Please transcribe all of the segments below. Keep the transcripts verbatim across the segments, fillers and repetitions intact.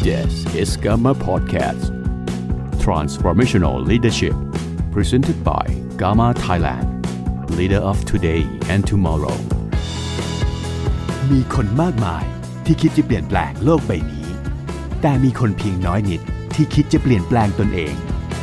This is Gamma Podcast Transformational Leadership Presented by Gamma Thailand Leader of Today and Tomorrow มีคนมากมายที่คิดจะเปลี่ยนแปลงโลกใบนี้แต่มีคนเพียงน้อยนิดที่คิดจะเปลี่ยนแปลงตนเอง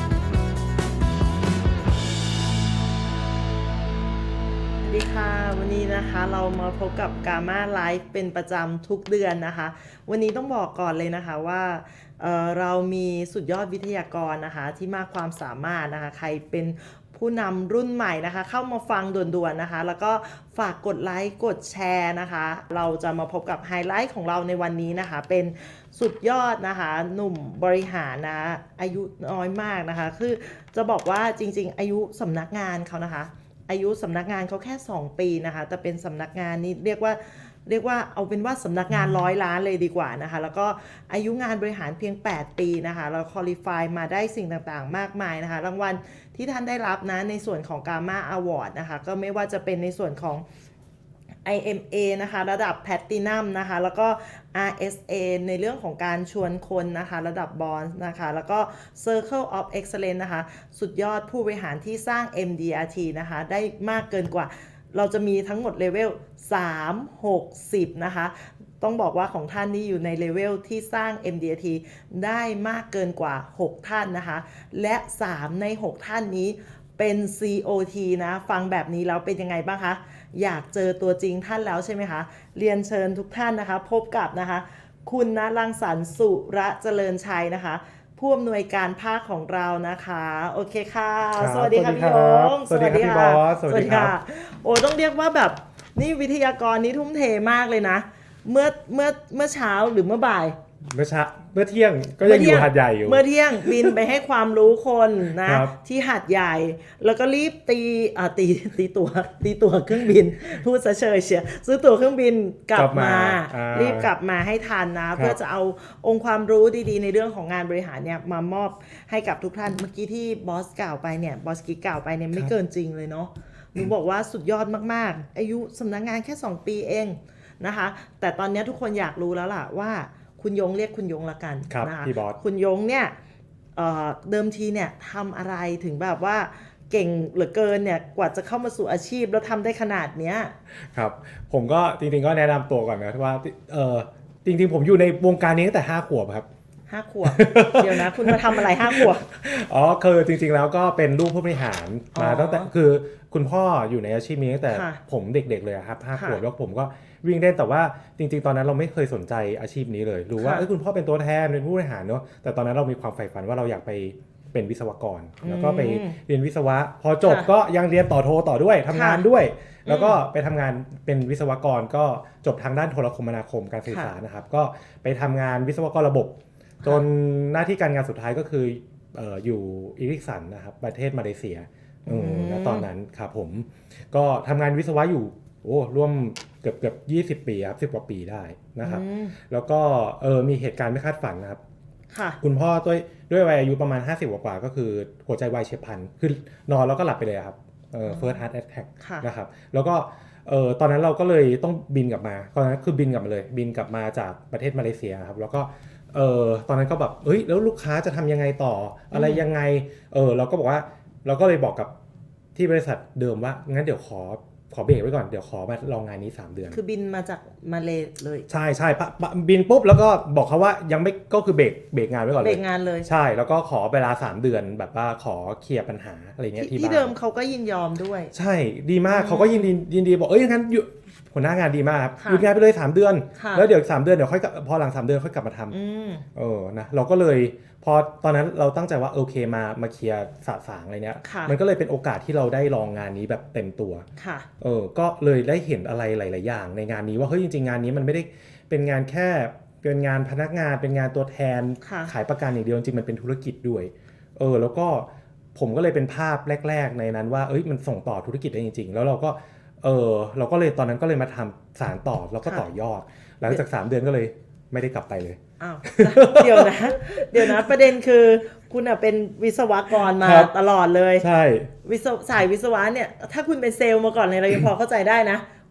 สวัสดีค่ะวันนี้นะคะเรามาพบกับ Gamma Live เป็นประจำทุกเดือนนะคะวันนี้ต้องบอกก่อนเลยนะคะว่าเอ่อเรามีสุดยอดวิทยากรนะคะที่มากความสามารถนะคะใครเป็นผู้นำรุ่นใหม่นะคะเข้ามาฟังด่วนๆนะคะแล้วก็ฝากกดไลค์กดแชร์นะคะเราจะมาพบกับไฮไลท์ของเราในวันนี้นะคะเป็นสุดยอดนะคะหนุ่มบริหารนะอายุน้อยมากนะคะคือจะบอกว่าจริงๆอายุสำนักงานเขานะคะอายุสำนักงานเขาแค่สองปีนะคะแต่เป็นสำนักงานนี้เรียกว่าเรียกว่าเอาเป็นว่าสำนักงานร้อยล้านเลยดีกว่านะคะแล้วก็อายุงานบริหารเพียงแปดปีนะคะเราคอลิฟายมาได้สิ่งต่างๆมากมายนะคะรางวัลที่ท่านได้รับนะในส่วนของ Gamma Award นะคะก็ไม่ว่าจะเป็นในส่วนของ ไอ เอ็ม เอ นะคะระดับแพลตินัมนะคะแล้วก็ อาร์ เอส เอ ในเรื่องของการชวนคนนะคะระดับบอนซ์นะคะแล้วก็ Circle of Excellence นะคะสุดยอดผู้บริหารที่สร้าง เอ็ม ดี อาร์ ที นะคะได้มากเกินกว่าเราจะมีทั้งหมดเลเวลสาม หก สิบนะคะต้องบอกว่าของท่านนี้อยู่ในเลเวลที่สร้าง เอ็ม ดี อาร์ ที ได้มากเกินกว่าหกท่านนะคะและสามในหกท่านนี้เป็น ซี โอ ที นะฟังแบบนี้แล้วเป็นยังไงบ้างคะอยากเจอตัวจริงท่านแล้วใช่ไหมคะเรียนเชิญทุกท่านนะคะพบกับนะคะคุณณรังสรรค์สุระเจริญชัยนะคะผู้อำนวยการภาคของเรานะคะโอเคค่ะสวัสดีค่ะพี่ยงสวัสดีค่ะพี่บอสสวัสดีค่ะโอ้ต้องเรียกว่าแบบนี่วิทยากรนี้ทุ่มเทมากเลยนะเมื่อเมื่อเมื่อเช้าหรือเมื่อบ่ายเมื่อเช้าเมื่อเที่ยงก็ยังอยู่หาดใหญ่อยู่เมื่อเที่ยงบินไปให้ความรู้คนนะที่หาดใหญ่แล้วก็รีบตีอ่าตีตีตั๋วตีตั๋วเครื่องบินพูดซะเฉยเชียซื้อตั๋วเครื่องบินกลับมารีบกลับมาให้ทันนะเพื่อจะเอาองค์ความรู้ดีๆในเรื่องของงานบริหารเนี่ยมามอบให้กับทุกท่านเมื่อกี้ที่บอสกล่าวไปเนี่ยบอสกิ๊กกล่าวไปเนี่ยไม่เกินจริงเลยเนาะหนูบอกว่าสุดยอดมากๆอายุสำนักงานแค่สองปีเองนะคะแต่ตอนนี้ทุกคนอยากรู้แล้วล่ะว่าคุณยงเรียกคุณยงละกันนะคะคุณยงเนี่ย เ, เดิมทีเนี่ยทำอะไรถึงแบบว่าเก่งเหลือเกินเนี่ยกว่าจะเข้ามาสู่อาชีพแล้วทำได้ขนาดเนี้ยครับผมก็จริงๆก็แนะนำตัวก่อนนะว่าเออจริงๆผมอยู่ในวงการนี้ตั้งแต่ห้าขวบครับห้าขวบ เดี๋ยวนะคุณมาทำอะไรห้าขวบอ๋อคือจริงๆแล้วก็เป็นลูกผู้บริหารมาตั้งแต่คือคุณพ่ออยู่ในอาชีพนี้ตั้งแต่ผมเด็กๆเลยครับห้าขวบแล้วผมก็วิ่งเล่นแต่ว่าจริงๆตอนนั้นเราไม่เคยสนใจอาชีพนี้เลยรู้ว่าเอ้ยคุณพ่อเป็นตัวแทนเป็นผู้บริหารเนาะแต่ตอนนั้นเรามีความใฝ่ฝันว่าเราอยากไปเป็นวิศวกรแล้วก็ไปเรียนวิศวะพอจบก็ยังเรียนต่อโทต่อด้วยทำงานด้วยแล้วก็ไปทำงานเป็นวิศวกรก็จบทางด้านโทรคมนาคมการสื่อสารนะครับก็ไปทำงานวิศวกรระบบจนหน้าที่การงานสุดท้ายก็คือเอ่ออยู่อิริกสันนะครับประเทศมาเลเซียอืมณตอนนั้นครับผมก็ทำงานวิศวะอยู่โอ้ร่วมเกือบเกือบยี่สิบปีครับสิบกว่าปีได้นะครับแล้วก็เออมีเหตุการณ์ไม่คาดฝันนะครับคุณพ่อด้วยด้วยวัยอายุประมาณห้าสิบกว่าก็คือหัวใจวายเฉียบพลันคือนอนแล้วก็หลับไปเลยครับเอ่อ first heart attack นะครับแล้วก็เออตอนนั้นเราก็เลยต้องบินกลับมาตอนนั้นคือบินกลับมาเลยบินกลับมาจากประเทศมาเลเซียครับแล้วก็เออตอนนั้นก็แบบเอ้ยแล้วลูกค้าจะทำยังไงต่ออะไรยังไงเออเราก็บอกว่าเราก็เลยบอกกับที่บริษัทเดิมว่างั้นเดี๋ยวขอขอเบรกไว้ก่อนเดี๋ยวขอมาลองงานนี้สามเดือนคือบินมาจากมาเลเลยใช่ใช่บินปุ๊บแล้วก็บอกเขาว่ายังไม่ก็คือเบรกเบรกงานไว้ก่อนเลยเบรกงานเลยใช่แล้วก็ขอเวลาสามเดือนแบบว่าขอเคลียร์ปัญหาอะไรเงี้ยที่บ้านที่เดิมเขาก็ยินยอมด้วยใช่ดีมากเขาก็ยินดียินดีบอกเอ้ยงั้นหัวหน้างานดีมากครับหยุดงานไปเลยสามเดือนแล้วเดี๋ยวสามเดือนเดี๋ยวค่อยพอหลังสามเดือนค่อยกลับมาทำเออนะเราก็เลยพอตอนนั้นเราตั้งใจว่าโอเคมามาเคลียร์สะสางอะไรเนี้ยมันก็เลยเป็นโอกาสที่เราได้ลองงานนี้แบบเต็มตัวเออก็เลยได้เห็นอะไรหลายๆอย่างในงานนี้ว่าเฮ้ยจริงๆงานนี้มันไม่ได้เป็นงานแค่เป็นงานพนักงานเป็นงานตัวแทนขายประกันอย่างเดียวจริงๆมันเป็นธุรกิจด้วยเออแล้วก็ผมก็เลยเป็นภาพแรกๆในนั้นว่าเอ้ยมันส่งต่อธุรกิจได้จริงๆแล้วเราก็เออเราก็เลยตอนนั้นก็เลยมาทำสารต่อแล้วก็ต่อยอดหลังจากสามเดือนก็เลยไม่ได้กลับไปเลยอ้าวเดี๋ยวนะเดี๋ยวนะประเด็นคือคุณอ่ะเป็นวิศวกรมาตลอดเลยใช่วิศวสายวิศวะเนี่ยถ้าคุณเป็นเซลล์มาก่อนเนี่ยเรายังพอเข้าใจได้นะ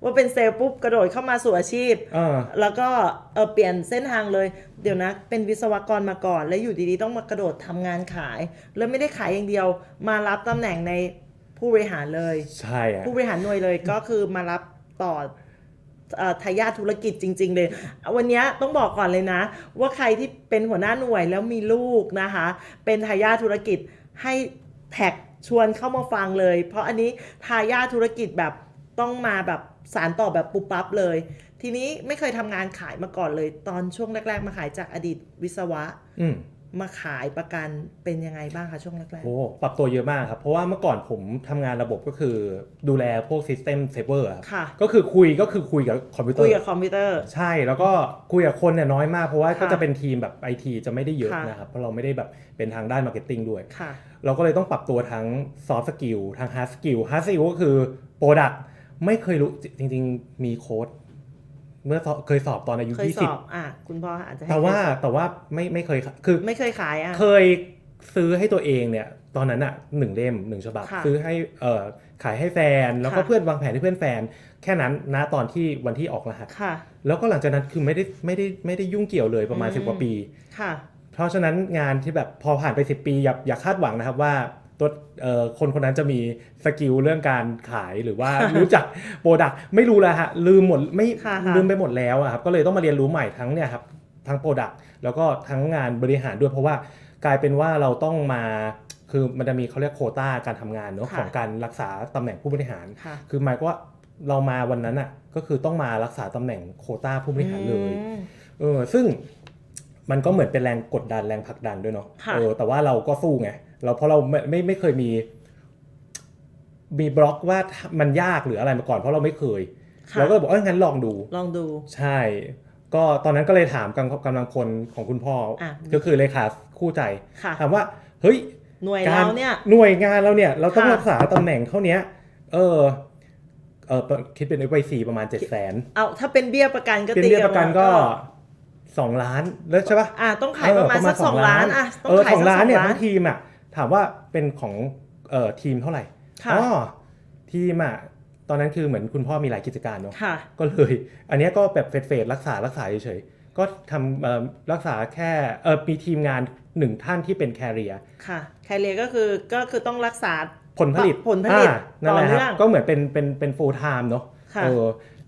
ว่าเป็นเซลล์ปุ๊บกระโดดเข้ามาสู่อาชีพแล้วก็เออเปลี่ยนเส้นทางเลยเดี๋ยวนะเป็นวิศวกรมาก่อนแล้วอยู่ดีๆต้องมากระโดดทำงานขายแล้วไม่ได้ขายอย่างเดียวมารับตำแหน่งในผู้บริหารเลยใช่ผู้บริหารหน่วยเลยก็คือมารับต่อทายาทธุรกิจจริงๆเลยวันนี้ต้องบอกก่อนเลยนะว่าใครที่เป็นหัวหน้าหน่วยแล้วมีลูกนะคะเป็นทายาทธุรกิจให้แท็กชวนเข้ามาฟังเลยเพราะอันนี้ทายาทธุรกิจแบบต้องมาแบบสานต่อแบบปุ๊บปั๊บเลยทีนี้ไม่เคยทำงานขายมาก่อนเลยตอนช่วงแรกๆมาขายจากอดีตวิศวะมาขายประกันเป็นยังไงบ้างคะช่วงแรกๆโอ้ปรับตัวเยอะมากครับเพราะว่าเมื่อก่อนผมทำงานระบบก็คือดูแลพวก System Saver ครับก็คือคุยก็คือคุยกับคอมพิวเตอร์คุยกับคอมพิวเตอร์ใช่แล้วก็คุยกับคนเนี่ยน้อยมากเพราะว่าก็จะเป็นทีมแบบ ไอ ที จะไม่ได้เยอะนะครับเพราะเราไม่ได้แบบเป็นทางด้าน Marketing ด้วยเราก็เลยต้องปรับตัวทั้ง Soft Skill ทั้ง Hard Skill Hard Skill ก็คือ Product ไม่เคยรู้จริงๆมีโค้ดเมื่อเคยสอบตอนอายุยี่สิบอ่ะคุณพ่ออาจจะแต่ว่าแต่ว่าไม่ไม่เคยคือไม่เคยขายอ่ะเคยซื้อให้ตัวเองเนี่ยตอนนั้นอ่ะหนึ่งเล่มหนึ่งฉบับซื้อให้เอ่อขายให้แฟนแล้วก็เพื่อนวางแผนให้เพื่อนแฟนแค่นั้นนะตอนที่วันที่ออกรหัสแล้วก็หลังจากนั้นคือไม่ได้ไม่ได้ไม่ได้ยุ่งเกี่ยวเลยประมาณสิบกว่าปีเพราะฉะนั้นงานที่แบบพอผ่านไปสิบปีอย่าอย่าคาดหวังนะครับว่าตัวคนคนนั้นจะมีสกิลเรื่องการขายหรือว่ารู้จักโปรดักต์ไม่รู้แล้วฮะลืมหมดไม่ลืมไปหมดแล้วอะครับก็เลยต้องมาเรียนรู้ใหม่ทั้งเนี่ยครับทั้งโปรดักต์แล้วก็ทั้งงานบริหารด้วยเพราะว่ากลายเป็นว่าเราต้องมาคือมันจะมีเขาเรียกโควต้าการทำงานเนาะของการรักษาตำแหน่งผู้บริหารคือหมายว่าเรามาวันนั้นอะก็คือต้องมารักษาตำแหน่งโควต้าผู้บริหารเลยเออซึ่งมันก็เหมือนเป็นแรงกดดันแรงผลักดันด้วยเนาะเออแต่ว่าเราก็สู้ไงเราเพราะเราไม่ไม่ไม่เคยมีมีบล็อกว่ามันยากหรืออะไรมาก่อนเพราะเราไม่เคยเราก็เลยบอกเอองั้นลองดูลองดูใช่ก็ตอนนั้นก็เลยถามกำกำลังพลของคุณพ่อก็คือเลขาคู่ใจถามว่าเฮ้ยหน่วยเราเนี่ยหน่วยงานเราเนี่ยเราต้องรักษาตำแหน่งเท่านี้เออเออคิดเป็น เอฟ วาย ซี ประมาณ เจ็ดแสนเอาถ้าเป็นเบี้ยประกันก็ตีเป็นเบี้ยประกันก็สองล้านแล้วใช่ป่ะอ่ะต้องขายประมาณสักสองล้านอ่ะต้องขายสักสองล้านเนี่ยทั้งทีมอ่ะถามว่าเป็นของเอ่อทีมเท่าไหร่อ๋อทีมอ่ะตอนนั้นคือเหมือนคุณพ่อมีหลายกิจการเนาะก็เลยอันนี้ก็แบบเฟสๆรักษารักษาเฉยๆก็ทำรักษาแค่เออมีทีมงานหนึ่งท่านที่เป็นแคเรียค่ะแคเรียก็คือก็คือต้องรักษาผลผลิตผลผลิตต่อเนื่องก็เหมือนเป็นเป็นเป็น full time เนาะเออ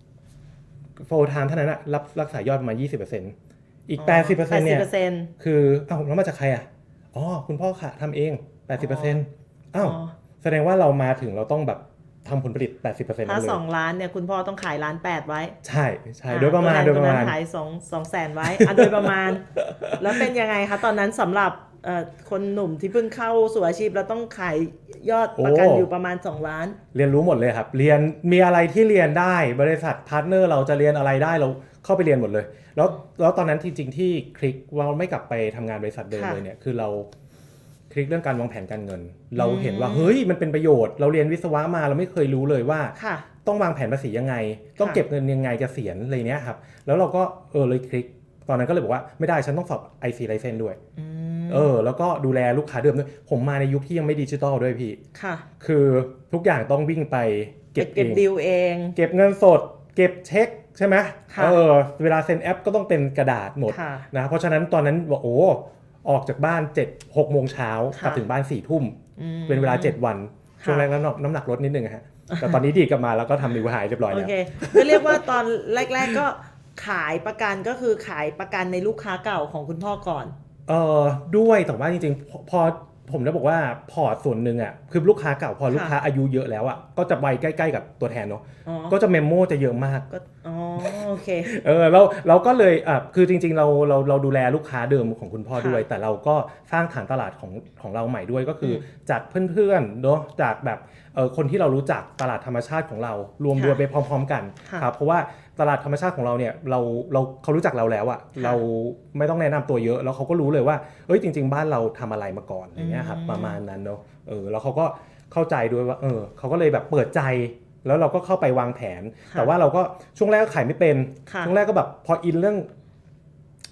full time เท่านั้นอะรับรักษายอดมา ยี่สิบเปอร์เซ็นต์ อีก แปดสิบเปอร์เซ็นต์ เนี่ยคืออ้าวแล้วมาจากใครอ่ะอ๋อคุณพ่อค่ะทำเอง แปดสิบเปอร์เซ็นต์ อ้าวแสดงว่าเรามาถึงเราต้องแบบทำผลผลิต แปดสิบเปอร์เซ็นต์ถ้าสองล้านเนี่ยคุณพ่อต้องขายล้านแปดไว้ใช่ใช่โดยประมาณโดยประมาณขายสอง สองแสนไว้อ่ะโดยประมาณแล้วเป็นยังไงคะตอนนั้นสำหรับเอ่อคนหนุ่มที่เพิ่งเข้าสู่อาชีพแล้วต้องขายยอดประกันอยู่ประมาณสองล้านเรียนรู้หมดเลยครับเรียนมีอะไรที่เรียนได้บริษัทพาร์ทเนอร์เราจะเรียนอะไรได้เราเข้าไปเรียนหมดเลยแล้วแล้วตอนนั้นจริงๆที่คลิกว่าไม่กลับไปทำงานบริษัทเดิมเลยเนี่ยคือเราคลิกเรื่องการวางแผนการเงินเราเห็นว่าเฮ้ยมันเป็นประโยชน์เราเรียนวิศวะมาเราไม่เคยรู้เลยว่าต้องวางแผนภาษียังไงต้องเก็บเงินยังไงเกษียณอะไรเนี้ยครับแล้วเราก็เออเลยคลิกตอนนั้นก็เลยบอกว่าไม่ได้ฉันต้องสอบ ไอ ซี License ด้วยเออแล้วก็ดูแลลูกค้าเดิมด้วยผมมาในยุคที่ยังไม่ดิจิตอลด้วยพี่ค่ะคือทุกอย่างต้องวิ่งไปเก็บเก็บดีลเองเก็บเงินสดเก็บเช็คใช่ไหมเออเวลาเซ็นแอปก็ต้องเป็นกระดาษหมดนะเพราะฉะนั้นตอนนั้นบอกโอ้ออกจากบ้านเจ็ด หกโมงเช้ากลับถึงบ้านสี่ทุ่มเป็นเวลาเจ็ดวันช่วงแรกน้ำหนักน้ำหนักลดนิดนึงฮะแต่ตอนนี้ดีกลับมาแล้วก็ทำนิวไฮเรียบร้อยแล้วโอเคก็เรียกว่าตอนแรกๆก็ขายประกันก็คือขายประกันในลูกค้าเก่าของคุณพ่อก่อนเออด้วยแต่ว่าจริงๆพอผมจะบอกว่าพอร์ตส่วนหนึ่งอ่ะคือลูกค้าเก่าพอลูกค้าอายุเยอะแล้วอ่ะก็จะไปใกล้ๆกับตัวแทนเนาะก็จะเมมโมจะเยอะมากก็อ๋อโอเคเออเราเราก็เลยอ่ะคือจริงๆเราเราเราดูแลลูกค้าเดิมของคุณพ่อด้วยแต่เราก็สร้างฐานตลาดของของเราใหม่ด้วยก็คือจากเพื่อนๆเนาะจากแบบเออคนที่เรารู้จักตลาดธรรมชาติของเรารวมด้วยไปพร้อมๆกันครับเพราะว่าตลาดธรรมชาติของเราเนี่ยเราเราเขารู้จักเราแล้วอะเราไม่ต้องแนะนำตัวเยอะแล้วเขาก็รู้เลยว่าเอ้ยจริงๆบ้านเราทำอะไรมาก่อนอย่างเงี้ยครับประมาณนั้นเนาะเออแล้วเขาก็เข้าใจด้วยว่าเออเขาก็เลยแบบเปิดใจแล้วเราก็เข้าไปวางแผนแต่ว่าเราก็ช่วงแรกก็ขายไม่เป็นช่วงแรกก็แบบพออินเรื่อง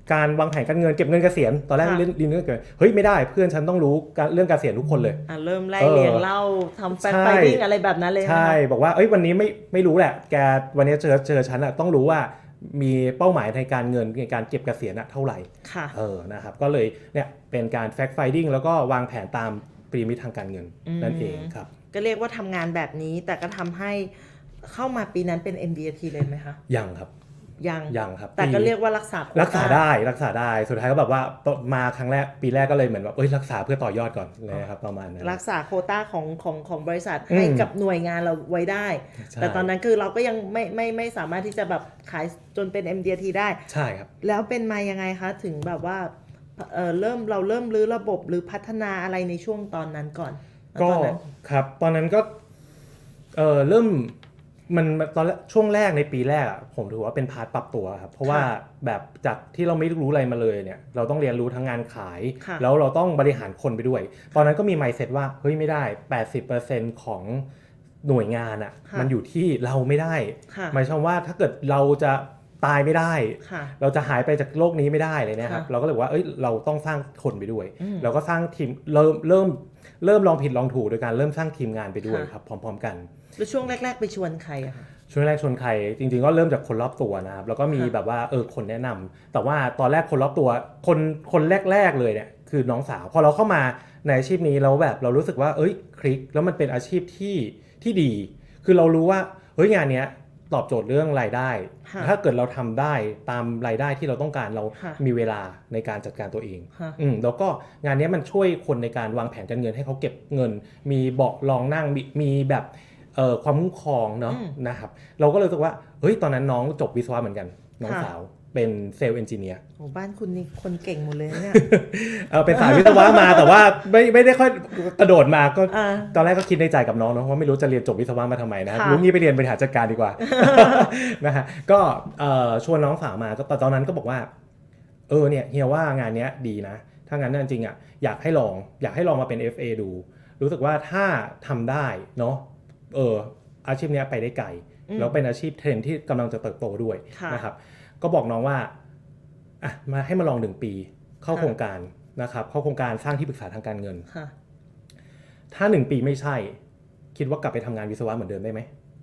การวางแผนการเงินเก็บเงินเกษียณตอนแรกเรียนเรื่องเกิดเฮ้ยไม่ได้เพื่อนฉันต้องรู้เรื่องการเกษียณทุกคนเลยอ่ะเริ่มไล่เรียงเล่าทำแฟกต์ไฟติ้งอะไรแบบนั้นเลยใช่บอกว่าเอ้ยวันนี้ไม่ไม่รู้แหละแกวันนี้เจอเจอฉันอะต้องรู้ว่ามีเป้าหมายในการเงินในการเก็บเกษียณเท่าไหร่เออนะครับก็เลยเนี่ยเป็นการแฟกต์ไฟติ้งแล้วก็วางแผนตามปริมิตทางการเงินนั่นเองครับก็เรียกว่าทำงานแบบนี้แต่ก็ทำให้เข้ามาปีนั้นเป็น เอ็ม ดี ที เลยไหมคะยังครับยังยังครับแต่ก็เรียกว่ารักษารักษาได้รักษาได้สุดท้ายก็แบบว่ามาครั้งแรกปีแรกก็เลยเหมือนแบบเอ้ยรักษาเพื่อต่อยอดก่อนเลยครับประมาณนั้นรักษาโควต้าของของของบริษัทให้กับหน่วยงานเราไว้ได้แต่ตอนนั้นคือเราก็ยังไม่ไม่ไม่สามารถที่จะแบบขายจนเป็น เอ็ม ดี ที ได้ใช่ครับแล้วเป็นมายังไงคะถึงแบบว่าเออเริ่มเราเริ่มรื้อระบบหรือพัฒนาอะไรในช่วงตอนนั้นก่อนก็ครับตอนนั้นก็เออเริ่มมันตอนช่วงแรกในปีแรกอ่ะผมถือว่าเป็นพาร์ทปรับตัวครับเพราะว่าแบบจากที่เราไม่รู้อะไรมาเลยเนี่ยเราต้องเรียนรู้ทั้งงานขายแล้วเราต้องบริหารคนไปด้วยตอนนั้นก็มี mindset ว่าเฮ้ยไม่ได้ แปดสิบเปอร์เซ็นต์ ของหน่วยงานอ่ะมันอยู่ที่เราไม่ได้หมายความว่าถ้าเกิดเราจะตายไม่ได้เราจะหายไปจากโลกนี้ไม่ได้เลยนะครับเราก็เลยว่าเอ้ยเราต้องสร้างคนไปด้วยเราก็สร้างทีมเริ่มเริ่มเริ่มลองผิดลองถูกโดยการเริ่มสร้างทีมงานไปด้วยครับพร้อมๆกันแล้วช่วงแรกๆไปชวนใครอะคะช่วงแรกชวนใครจริงๆก็เริ่มจากคนรอบตัวนะครับแล้วก็มีแบบว่าเออคนแนะนำแต่ว่าตอนแรกคนรอบตัวคนคนแรกๆเลยเนี่ยคือน้องสาวพอเราเข้ามาในอาชีพนี้เราแบบเรารู้สึกว่าเอ้ยคลิกแล้วมันเป็นอาชีพที่ที่ดีคือเรารู้ว่าเฮ้ยงานเนี้ยตอบโจทย์เรื่องรายได้ถ้าเกิดเราทำได้ตามรายได้ที่เราต้องการเรามีเวลาในการจัดการตัวเองอืมแล้วก็งานนี้มันช่วยคนในการวางแผนการเงินให้เขาเก็บเงินมีเบาะรองนั่งมีแบบเอ่อความคุ้มครองเนาะนะครับเราก็เลยรู้สึกว่าเฮ้ยตอนนั้นน้องจบวิศวะเหมือนกันน้องสาวเป็นเซลล์เอนจิเนียร์โอ้บ้านคุณนี่คนเก่งหมดเลยเนี่ยเออเป็นสายวิศวะมาแต่ว่าไม่ไม่ได้ค่อยกระโดดมาก็ตอนแรกก็คิดในใจกับน้องเนาะว่าไม่รู้จะเรียนจบวิศวะมาทำไมนะรู้งี้ไปเรียนบริหารจัดการดีกว่านะฮะก็เอ่อชวนน้องสาวมาก็ตอนนั้นก็บอกว่าเออเนี่ยเฮียว่างานเนี้ยดีนะถ้างั้นจริงๆอ่ะอยากให้ลองอยากให้ลองมาเป็น เอฟ เอ ดูรู้สึกว่าถ้าทำได้เนาะเอออาชีพนี้ไปได้ไกลแล้วเป็นอาชีพเทรนที่กำลังจะเติบโตด้วยนะครับก็บอกน้องว่าอ่ะมาให้มาลองหนึ่งปีเข้าโครงการนะครับเข้าโครงการสร้างที่ปรึกษาทางการเงินถ้าหนึ่งปีไม่ใช่คิดว่ากลับไปทำงานวิศวะเหมือนเดิมได้ไหม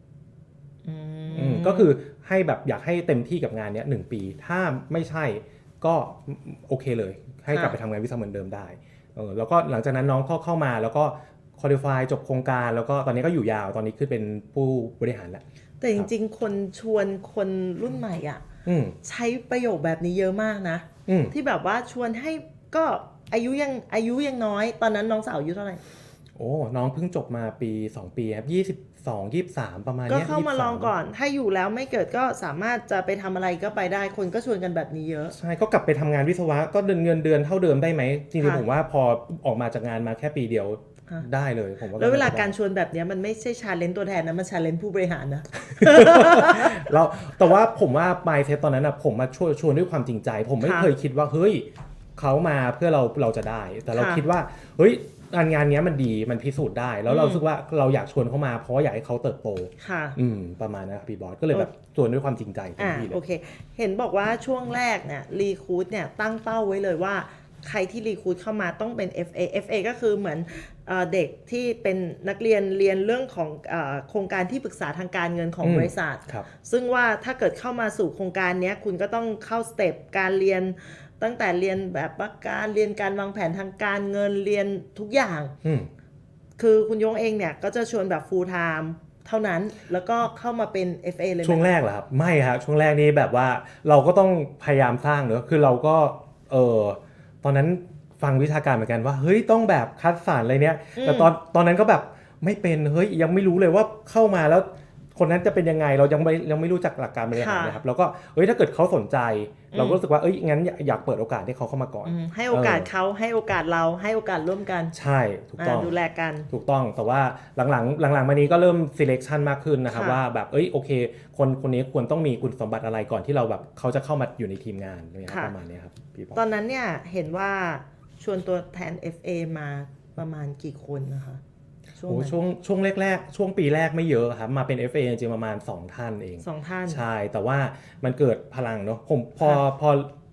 ก็คือให้แบบอยากให้เต็มที่กับงานนี้หนึ่งปีถ้าไม่ใช่ก็โอเคเลยให้กลับไปทำงานวิศวะเหมือนเดิมได้เออแล้วก็หลังจากนั้นน้องเข้าเข้ามาแล้วก็qualify จบโครงการแล้วก็ตอนนี้ก็อยู่ยาวตอนนี้ขึ้นเป็นผู้บริหารแล้วแต่จริงๆคนชวนคนรุ่นใหม่อ่ะใช้ประโยคแบบนี้เยอะมากนะที่แบบว่าชวนให้ก็อายุยังอายุยังน้อยตอนนั้นน้องสาวอายุเท่าไหร่โอ้น้องเพิ่งจบมาปีสองปีครับยี่สิบสอง ยี่สิบสามประมาณนี้ก็เข้ามาลองก่อนถ้าอยู่แล้วไม่เกิดก็สามารถจะไปทำอะไรก็ไปได้คนก็ชวนกันแบบนี้เยอะใช่ก็กลับไปทำงานวิศวะก็เดือนเงินเดือนเท่าเดิมได้ไหมจริงๆผมว่าพอออกมาจากงานมาแค่ปีเดียวได้เลยผมว่าแล้วเวลาการชวนแบบนี้มันไม่ใช่ชาเลนจ์ตัวแทนนะมันชาเลนจ์ผู้บริหารนะเราแต่ว่าผมว่า mindset ตอนนั้นนะผมมาชวนชวนด้วยความจริงใจผมไม่เคยคิดว่าเฮ้ยเขามาเพื่อเราเราจะได้แต่เราคิดว่าเฮ้ยงานงานนี้มันดีมันพิสูจน์ได้แล้วเราคิดว่าเราอยากชวนเขามาเพราะว่าอยากให้เขาเติบโตค่ะอืมประมาณนะครับพี่บอสก็เลยแบบชวนด้วยความจริงใจเต็มที่เลยโอเคเห็นบอกว่าช่วงแรกเนี่ยรีครูทเนี่ยตั้งเป้าไว้เลยว่าใครที่รีครูทเข้ามาต้องเป็น เอฟ เอ เอฟ เอ ก็คือเหมือนเด็กที่เป็นนักเรียนเรียนเรื่องของโครงการที่ปรึกษาทางการเงินของบริษัทซึ่งว่าถ้าเกิดเข้ามาสู่โครงการนี้คุณก็ต้องเข้าสเต็ปการเรียนตั้งแต่เรียนแบบประกันเรียนการวางแผนทางการเงินเรียนทุกอย่างคือคุณยงเองเนี่ยก็จะชวนแบบ full time เท่านั้นแล้วก็เข้ามาเป็น เอฟ เอ เลยช่วงแรกเหรอครับไม่ครับช่วงแรกนี้แบบว่าเราก็ต้องพยายามสร้างเนอะคือเราก็เออตอนนั้นฟังวิชาการเหมือนกันว่าเฮ้ยต้องแบบคัดสรรอะไรเนี้ยแต่ตอนตอนนั้นก็แบบไม่เป็นเฮ้ยยังไม่รู้เลยว่าเข้ามาแล้วคนนั้นจะเป็นยังไงเรายังไม่ยังไม่รู้จักหลักการบริหารนะครับแล้วก็เอ้ยถ้าเกิดเขาสนใจเราก็รู้สึกว่าเอ้ยงั้นอยากเปิดโอกาสให้เขาเข้ามาก่อนให้โอกาสเขาให้โอกาสเราให้โอกาสร่วมกันใช่ถูกต้องดูแลกันถูกต้องแต่ว่าหลังๆหลังๆมานี้ก็เริ่ม selection มากขึ้นนะครับว่าแบบเอ้ยโอเคคนคนนี้ควรต้องมีคุณสมบัติอะไรก่อนที่เราแบบเขาจะเข้ามาอยู่ในทีมงานประมาณนี้ครับตอนนั้นเนี่ยเห็นว่าชวนตัวแทน เอฟ เอ มาประมาณกี่คนนะคะช่วงช่วงช่วงแรกๆช่วงปีแรกไม่เยอะครับมาเป็น เอฟ เอ จริงๆประมาณสองท่านเองสองท่านใช่แต่ว่ามันเกิดพลังเนาะผมพอพอ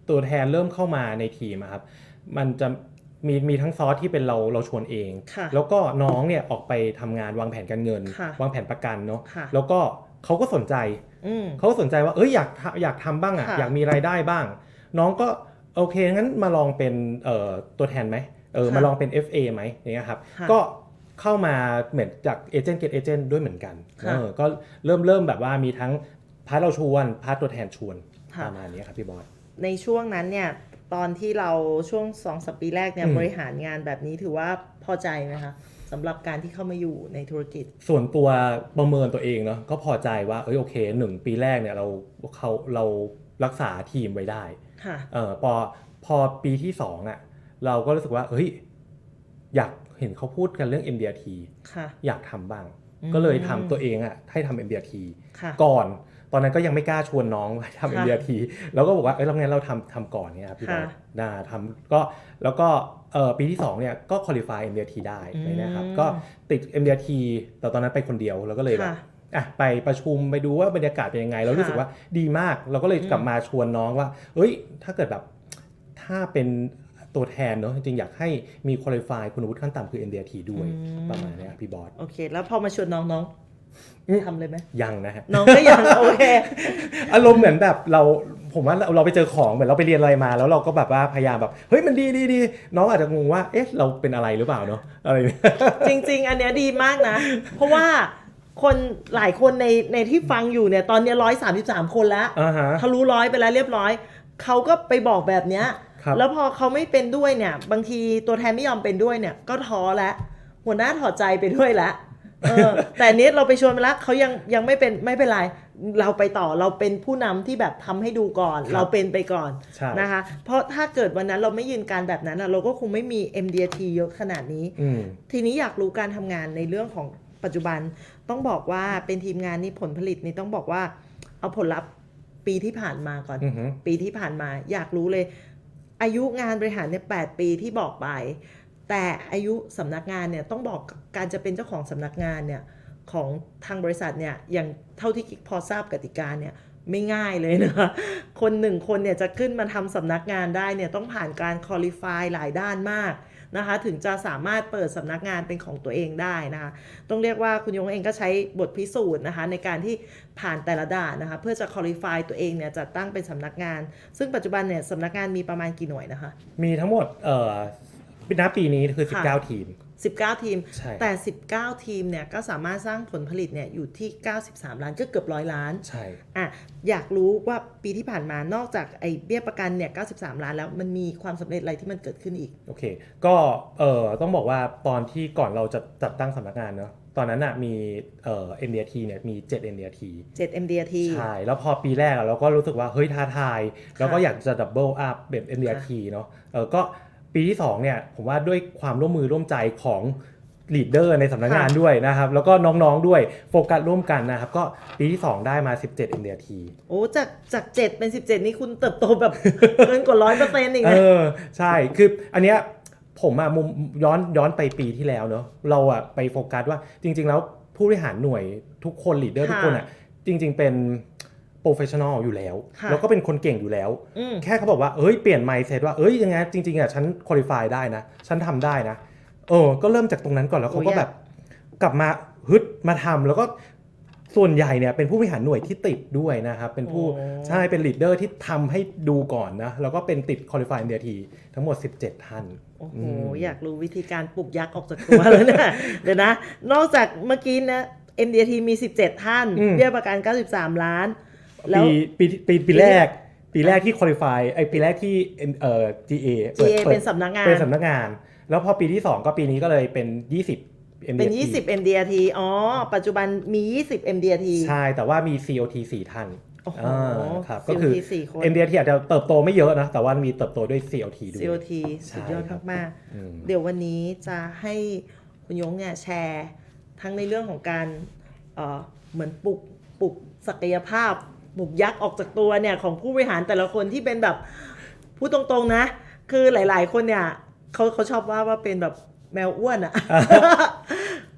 ตัวแทนเริ่มเข้ามาในทีมครับมันจะมีมีทั้งซอสที่เป็นเราเราชวนเองแล้วก็น้องเนี่ยออกไปทำงานวางแผนการเงินวางแผนประกันเนาะแล้วก็เขาก็สนใจเขาก็สนใจว่าเอ้ยอยากอยากทำบ้างอ่ะอยากมีรายได้บ้างน้องก็โอเคงั้นมาลองเป็นเอ่อตัวแทนไหมเออมาลองเป็น เอฟ เอ ไหมอย่างเงี้ยครับก็เข้ามาเหมือนจากเอเจนต์เกตเอเจนต์ด้วยเหมือนกันเออก็เริ่มเริ่มแบบว่ามีทั้งพาร์ทเราชวนพาร์ทตัวแทนชวนประมาณนี้ครับพี่บอสในช่วงนั้นเนี่ยตอนที่เราช่วง สองถึงสาม ปีแรกเนี่ยบริหารงานแบบนี้ถือว่าพอใจไหมคะสำหรับการที่เข้ามาอยู่ในธุรกิจส่วนตัวประเมินตัวเองเนาะก็พอใจว่าเอ้ยโอเคหนึ่งปีแรกเนี่ยเราเขาเรารักษาทีมไว้ได้ค่ะเออพอพอปีที่สองอ่ะเราก็รู้สึกว่าเฮ้ยอยากเห็นเขาพูดกันเรื่อง เอ็ม ดี อาร์ ทีค่ะอยากทำบ้างก็เลยทำตัวเองอ่ะให้ทำ เอ็ม ดี อาร์ ที ก่อนตอนนั้นก็ยังไม่กล้าชวนน้องทำ เอ็ม ดี อาร์ ที แล้วก็บอกว่าเอ้ยเรางั้นเราทำทำก่อนเนี่ยครับพี่บอลน่าทำก็แล้วก็เอ่อปีที่สองเนี่ยก็ qualify เอ็ม ดี อาร์ ที ได้นะครับก็ติด เอ็ม ดี อาร์ ที แต่ตอนนั้นไปคนเดียวแล้วก็เลยแบบอ่ะไปประชุมไปดูว่าบรรยากาศเป็นยังไงเรารู้สึกว่าดีมากเราก็เลยกลับมาชวนน้องว่าเอ้ยถ้าเกิดแบบถ้าเป็นตัวแทนเนาะจริงๆอยากให้มี qualify คุณวุฒิขั้นต่ำคือ เอ็ม ดี อาร์ ที ด้วยประมาณนี้ครับพี่บอสโอเคแล้วพอมาชวนน้องๆทำเลยไหมยังนะฮะน้องก็ยังโอเคอารมณ์เหมือนแบบเราผมว่าเราไปเจอของเหมือนเราไปเรียนอะไรมาแล้วเราก็แบบว่าพยายามแบบเฮ้ยมันดีดีดีน้องอาจจะงงว่าเอ๊ะเราเป็นอะไรหรือเปล่าเนาะอะไรจริงๆอันเนี้ยดีมากนะเพราะว่าคนหลายคนในในที่ฟังอยู่เนี่ยตอนนี้หนึ่งร้อยสามสิบสามคนแล้วทะลุร้อยไปแล้วเรียบร้อยเขาก็ไปบอกแบบเนี้ยแล้วพอเขาไม่เป็นด้วยเนี่ยบางทีตัวแทนไม่ยอมเป็นด้วยเนี่ยก็ท้อแล้วหัวหน้าถอดใจไปด้วยแล้วเออแต่นี้เราไปชวนไปแล้วเขายังยังไม่เป็นไม่เป็นไรเราไปต่อเราเป็นผู้นำที่แบบทำให้ดูก่อนเราเป็นไปก่อนนะคะเพราะถ้าเกิดวันนั้นเราไม่ยืนการแบบนั้นเราก็คงไม่มี เอ็ม ดี อาร์ ที เยอะขนาดนี้ทีนี้อยากรู้การทำงานในเรื่องของปัจจุบันต้องบอกว่าเป็นทีมงานนี่ผลผลิตนี่ต้องบอกว่าเอาผลลัพธ์ปีที่ผ่านมาก่อน uh-huh. ปีที่ผ่านมาอยากรู้เลยอายุงานบริหารเนี่ยแปดปีที่บอกไปแต่อายุสำนักงานเนี่ยต้องบอกการจะเป็นเจ้าของสำนักงานเนี่ยของทางบริษัทเนี่ยอย่างเท่าที่พอทราบกติกาเนี่ยไม่ง่ายเลยนะคนหนึ่งคนเนี่ยจะขึ้นมาทำสำนักงานได้เนี่ยต้องผ่านการควอลิฟายหลายด้านมากนะคะถึงจะสามารถเปิดสำนักงานเป็นของตัวเองได้นะคะต้องเรียกว่าคุณยงเองก็ใช้บทพิสูจน์นะคะในการที่ผ่านแต่ละด่านนะคะเพื่อจะควอลิฟายตัวเองเนี่ยจัดตั้งเป็นสำนักงานซึ่งปัจจุบันเนี่ยสำนักงานมีประมาณกี่หน่วยนะคะมีทั้งหมดเอ่อณปีนี้คือสิบเก้าทีมสิบเก้าทีมแต่สิบเก้าทีมเนี่ยก็สามารถสร้างผลผลิตเนี่ยอยู่ที่เก้าสิบสามล้านก็เกือบร้อยล้านใช่อ่ะอยากรู้ว่าปีที่ผ่านมานอกจากไอ้เบี้ยประกันเนี่ยเก้าสิบสามล้านแล้วมันมีความสำเร็จอะไรที่มันเกิดขึ้นอีกโอเคก็เอ่อต้องบอกว่าตอนที่ก่อนเราจะจัดตั้งสำนักงานเนาะตอนนั้นน่ะมีเอ่อ เอ็ม ดี อาร์ ที เนี่ยมีเจ็ด เอ็ม ดี อาร์ ทีเจ็ด เอ็ม ดี อาร์ ทีใช่แล้วพอปีแรกเราก็รู้สึกว่าเฮ้ยท้าทายแล้วก็อยากจะดับเบิลอัพแบบ เอ็ม ดี อาร์ ที เนาะเออก็ปีที่สองเนี่ยผมว่าด้วยความร่วมมือร่วมใจของลีดเดอร์ในสำนักงานด้วยนะครับแล้วก็น้องๆด้วยโฟกัสร่วมกันนะครับก็ปีที่สองได้มาสิบเจ็ด เอ็ม ดี อาร์ ทีโอ้จากจากเจ็ดเป็นสิบเจ็ดนี่คุณเติบโตแบบเกินกว่า ร้อยเปอร์เซ็นต์ อีกนะเออใช่คืออันเนี้ยผมอ่ะมุมย้อนย้อนไปปีที่แล้วเนาะเราอ่ะไปโฟกัสว่าจริงๆแล้วผู้บริหารหน่วยทุกคนลีดเดอร์ทุกคนอ่ะจริงๆเป็นโปรเฟสชั่นอลอยู่แล้วแล้วก็เป็นคนเก่งอยู่แล้วแค่เขาบอกว่าเอ้ยเปลี่ยน mindset ว่าเอ้ยยังไงจริงๆอ่ะฉันควอลิฟายได้นะฉันทำได้นะเออก็เริ่มจากตรงนั้นก่อนแล้วเขาก็แบบกลับมาฮึดมาทำแล้วก็ส่วนใหญ่เนี่ยเป็นผู้บริหารหน่วยที่ติดด้วยนะครับเป็นผู้ใช่เป็นลีดเดอร์ที่ทำให้ดูก่อนนะแล้วก็เป็นติดควอลิฟาย เอ็ม ดี อาร์ ที ทั้งหมดสิบเจ็ดท่านโอ้โหอยากรู้วิธีการปลุกยักษ์ออกจากตัวแล้วนะเดี๋ยวนะนอกจากเมื่อกี้นะ เอ็ม ดี อาร์ ที มีสิบเจ็ดท่านเบี้ยประกันเก้าสิบสามล้านแล้วปีปีปีแรกปีแรกที่ควอลิฟายไอ้ปีแรกที่เอ่อ จี เอจี เอ เป็นสำนักงานเป็นสำนักงานแล้วพอปีที่สองก็ปีนี้ก็เลยเป็นยี่สิบ เอ็ม ดี อาร์ ทีเป็นยี่สิบ เอ็ม ดี อาร์ ที อ๋อปัจจุบันมียี่สิบ เอ็ม ดี อาร์ ทีใช่แต่ว่ามี ซี โอ ที สี่ท่านโอ้โหครับก็คือ เอ็ม ดี อาร์ ที อาจจะเติบโตไม่เยอะนะแต่ว่ามีเติบโตด้วย ซี โอ ที ด้วยซี โอ ที สุดยอดมากๆเดี๋ยววันนี้จะให้คุณยงเนี่ยแชร์ทั้งในเรื่องของการเอ่อเหมือนปลุกปลุกศักยภาพปลุกยักษ์ออกจากตัวเนี่ยของผู้บริหารแต่ละคนที่เป็นแบบพูดตรงๆนะคือหลายๆคนเนี่ยเขาเขาชอบว่าว่าเป็นแบบแมวอ้วนอะ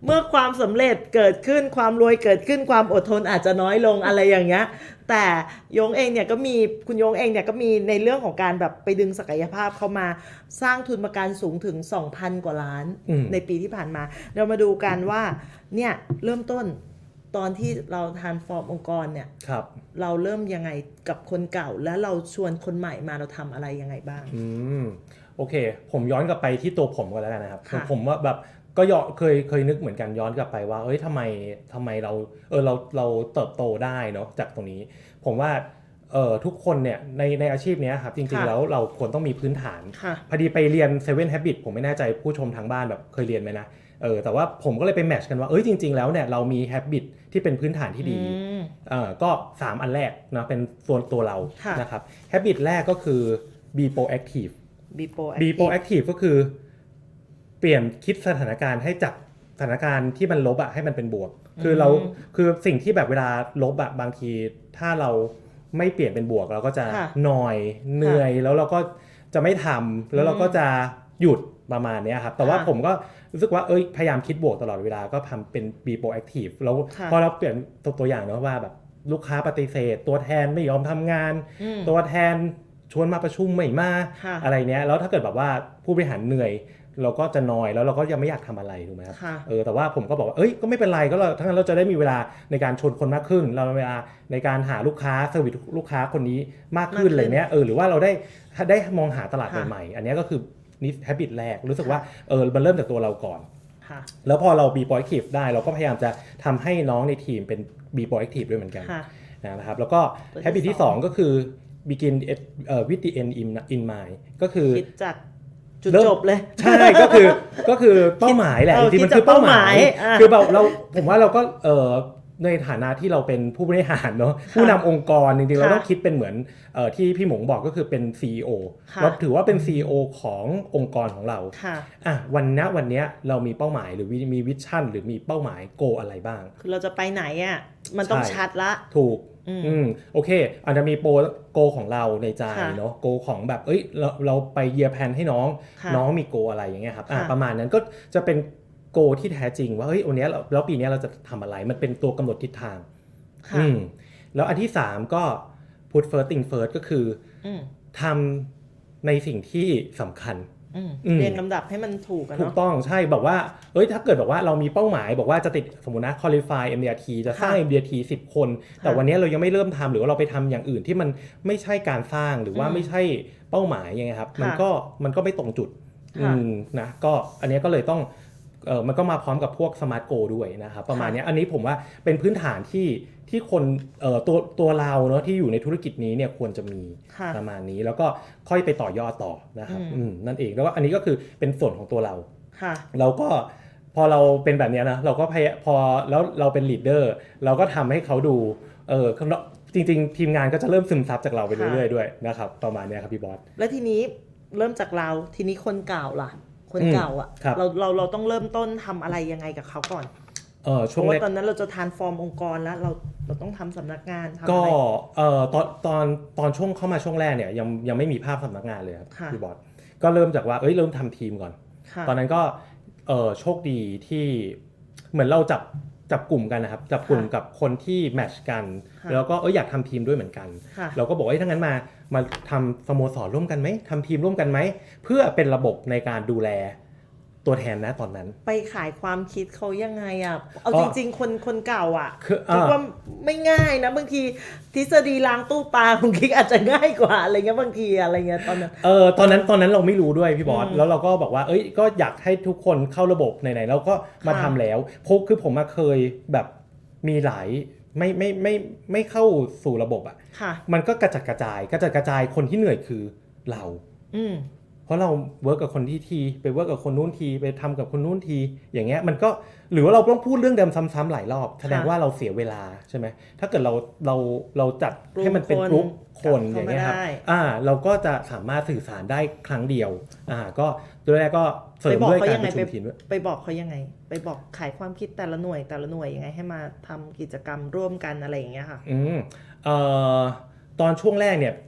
เมื่อความสำเร็จเกิดขึ้นความรวยเกิดขึ้นความอดทนอาจจะน้อยลงอะไรอย่างเงี้ยแต่ยงเองเนี่ยก็มีคุณยงเองเนี่ยก็มีในเรื่องของการแบบไปดึงศักยภาพเข้ามาสร้างทุนประกันสูงถึง สองพัน กว่าล้านในปีที่ผ่านมาเรามาดูกันว่าเนี่ยเริ่มต้นตอนที่เราทรานส์ฟอร์มองค์กรเนี่ยเราเริ่มยังไงกับคนเก่าแล้วเราชวนคนใหม่มาเราทำอะไรยังไงบ้างอืมโอเคผมย้อนกลับไปที่ตัวผมก่อนแล้วกันนะครับผมว่าแบบก็ย้อนเคยเคยนึกเหมือนกันย้อนกลับไปว่าเอ้ยทำไมทำไมเราเออเราเราเติบโตได้เนาะจากตรงนี้ผมว่าเออทุกคนเนี่ยในในอาชีพนี้ครับจริงๆแล้วเราควรต้องมีพื้นฐานพอดีไปเรียน Seven Habits ผมไม่แน่ใจผู้ชมทางบ้านแบบเคยเรียนไหมนะเออแต่ว่าผมก็เลยไปแมทช์กันว่าเอ้ยจริงๆแล้วเนี่ยเรามี habit ที่เป็นพื้นฐานที่ดีเออก็สามอันแรกนะเป็นส่วนตัวเรานะครับ habit แรกก็คือ be proactive be proactive be proactive ก็คือเปลี่ยนคิดสถานการณ์ให้จากสถานการณ์ที่มันลบอะให้มันเป็นบวกคือเราคือสิ่งที่แบบเวลาลบอะบางทีถ้าเราไม่เปลี่ยนเป็นบวกเราก็จะหน่อยเหนื่อยแล้วเราก็จะไม่ทำแล้วเราก็จะหยุดประมาณนี้ครับแต่ว่าผมก็รู้สึกว่าเอ้ยพยายามคิดบวกตลอดเวลาก็ทำเป็น be proactive แล้วพอเราเปลี่ยนตัวตัวอย่างเนาะว่าแบบลูกค้าปฏิเสธตัวแทนไม่ยอมทำงานตัวแทนชวนมาประชุมไม่มาอะไรเนี้ยแล้วถ้าเกิดแบบว่าผู้บริหารเหนื่อยเราก็จะนอยแล้วเราก็ยังไม่อยากทำอะไรถูกไหมครับเออแต่ว่าผมก็บอกว่าเอ้ยก็ไม่เป็นไรก็เราทั้งนั้นเราจะได้มีเวลาในการชวนคนมากขึ้นเราเวลาในการหาลูกค้าเซอร์วิสลูกค้าคนนี้มากขึ้นอะไรเนี้ยเออหรือว่าเราได้ได้มองหาตลาดใหม่ๆอันนี้ก็คือนี่ habit แรกรู้สึกว่าเออมันเริ่มจากตัวเราก่อนแล้วพอเรา be proactive ได้เราก็พยายามจะทำให้น้องในทีมเป็น be proactive ด้วยเหมือนกันนะครับแล้วก็ habit ที่สองก็คือ begin with the end in mind ก็คือคิดจากจุดจบเลยใช่ก็คือก็คือเป้าหมายแหละจริงๆมันคือเป้าหมายคือเราเราผมว่าเราก็เออในฐานะที่เราเป็นผู้บริหารเนาะผู้นำองค์กรจริงๆเราต้องคิดเป็นเหมือนเอ่อที่พี่หมงบอกก็คือเป็น ซี อี โอ เราถือว่าเป็น ซี อี โอ ขององค์กรของเราอ่ะวันนี้วันนี้เรามีเป้าหมายหรือมีวิชั่นหรือมีเป้าหมายโกอะไรบ้างคือเราจะไปไหนอ่ะมันต้องชัดละถูกอืมโอเคอาจจะมีโปรโกของเราในใจเนาะโกของแบบเอ้ยเราเราไปเยียร์แพลนให้น้องน้องมีโกอะไรอย่างเงี้ยครับอ่ะประมาณนั้นก็จะเป็นโกที่แท้จริงว่าเฮ้ยวันนี้เราแล้วปีนี้เราจะทำอะไรมันเป็นตัวกำหนดทิศทางอืมแล้วอันที่สามก็ put first thing first ก็คือทำในสิ่งที่สำคัญเรียงลำดับให้มันถูกกันเนาะถูกต้องใช่บอกว่าเอ้ยถ้าเกิดบอกว่าเรามีเป้าหมายบอกว่าจะติดสมมุตินะ qualify เอ็ม ดี อาร์ ที จะสร้าง เอ็ม ดี อาร์ ที สิบคนแต่วันนี้เรายังไม่เริ่มทำหรือว่าเราไปทำอย่างอื่นที่มันไม่ใช่การสร้างหรือว่าไม่ใช่เป้าหมายยังไงครับมันก็มันก็ไม่ตรงจุดนะก็อันนี้ก็เลยต้องเออมันก็มาพร้อมกับพวก smart goal ด้วยนะครับประมาณนี้อันนี้ผมว่าเป็นพื้นฐานที่ที่คนเอ่อตัวตัวเราเนาะที่อยู่ในธุรกิจนี้เนี่ยควรจะมีประมาณนี้แล้วก็ค่อยไปต่อยอดต่อนะครับอืมนั่นเองแล้วก็อันนี้ก็คือเป็นส่วนของตัวเราเราก็พอเราเป็นแบบนี้นะเราก็พอแล้วเราเป็นลีดเดอร์เราก็ทำให้เขาดูเออจริงๆทีมงานก็จะเริ่มซึมซับจากเราไปเรื่อยๆด้วยนะครับประมาณนี้ครับพี่บอสแล้วทีนี้เริ่มจากเราทีนี้คนเก่าล่ะคนเก่าอ่ะเราเราเราต้องเริ่มต้นทำอะไรยังไงกับเขาก่อนเออช่วงแรกเพราะว่าตอนนั้นเราจะทรานส์ฟอร์มองค์กรแล้วเราเราต้องทำสำนักงานก็เอ่อตอนตอนตอนช่วงเข้ามาช่วงแรกเนี่ยยังยังไม่มีภาพสำนักงานเลยครับพี่บอสก็เริ่มจากว่าเอ้ยเริ่มทำทีมก่อนตอนนั้นก็เออโชคดีที่เหมือนเราจับจับกลุ่มกันนะครับจับกลุ่มกับคนที่แมทช์กันแล้วก็เอออยากทำทีมด้วยเหมือนกันเราก็บอกว่าถ้างั้นมามาทำสโมสรร่วมกันไหมทำทีมร่วมกันไหมเพื่อเป็นระบบในการดูแลตัวแทนนะตอนนั้นไปขายความคิดเขายังไงอ่ะเอาจริงๆคนคนเก่าอ่ะคิดว่าไม่ง่ายนะบางทีทฤษฎีล้างตู้ปลาของคิดอาจจะง่ายกว่าอะไรเงี้ยบางทีอะไรเงี้ยตอนนั้นเออตอนนั้นตอนนั้นเราไม่รู้ด้วยพี่บอสแล้วเราก็บอกว่าเอ้ยก็อยากให้ทุกคนเข้าระบบไหนๆเราก็มาทำแล้วพบคือผมมาเคยแบบมีหลายไม่ไม่ไม่ไม่เข้าสู่ระบบอ่ะมันก็กระจัดกระจายกระจัดกระจายคนที่เหนื่อยคือเราเพราะเราเวิร์กกับคนที่ทีไปเวิร์กกับคนนู้นทีไปทำกับคนนู้นทีอย่างเงี้ยมันก็หรือว่าเราต้องพูดเรื่องเดิมซ้ำๆหลายรอบแสดงว่าเราเสียเวลาใช่ไหมถ้าเกิดเราเราเราจัดให้มันเป็นกลุ่มคนอย่างเงี้ยครับอ่าเราก็จะสามารถสื่อสารได้ครั้งเดียวอ่าก็โดยแรกก็เสริมด้วยการประชุมทีมด้วยไปบอกเขายังไงไปบอกขายความคิดแต่ละหน่วยแต่ละหน่วยยังไงให้มาทำกิจกรรมร่วมกันอะไรอย่างเงี้ยค่ะอืมเอ่อตอนช่วงแรกเนี่ย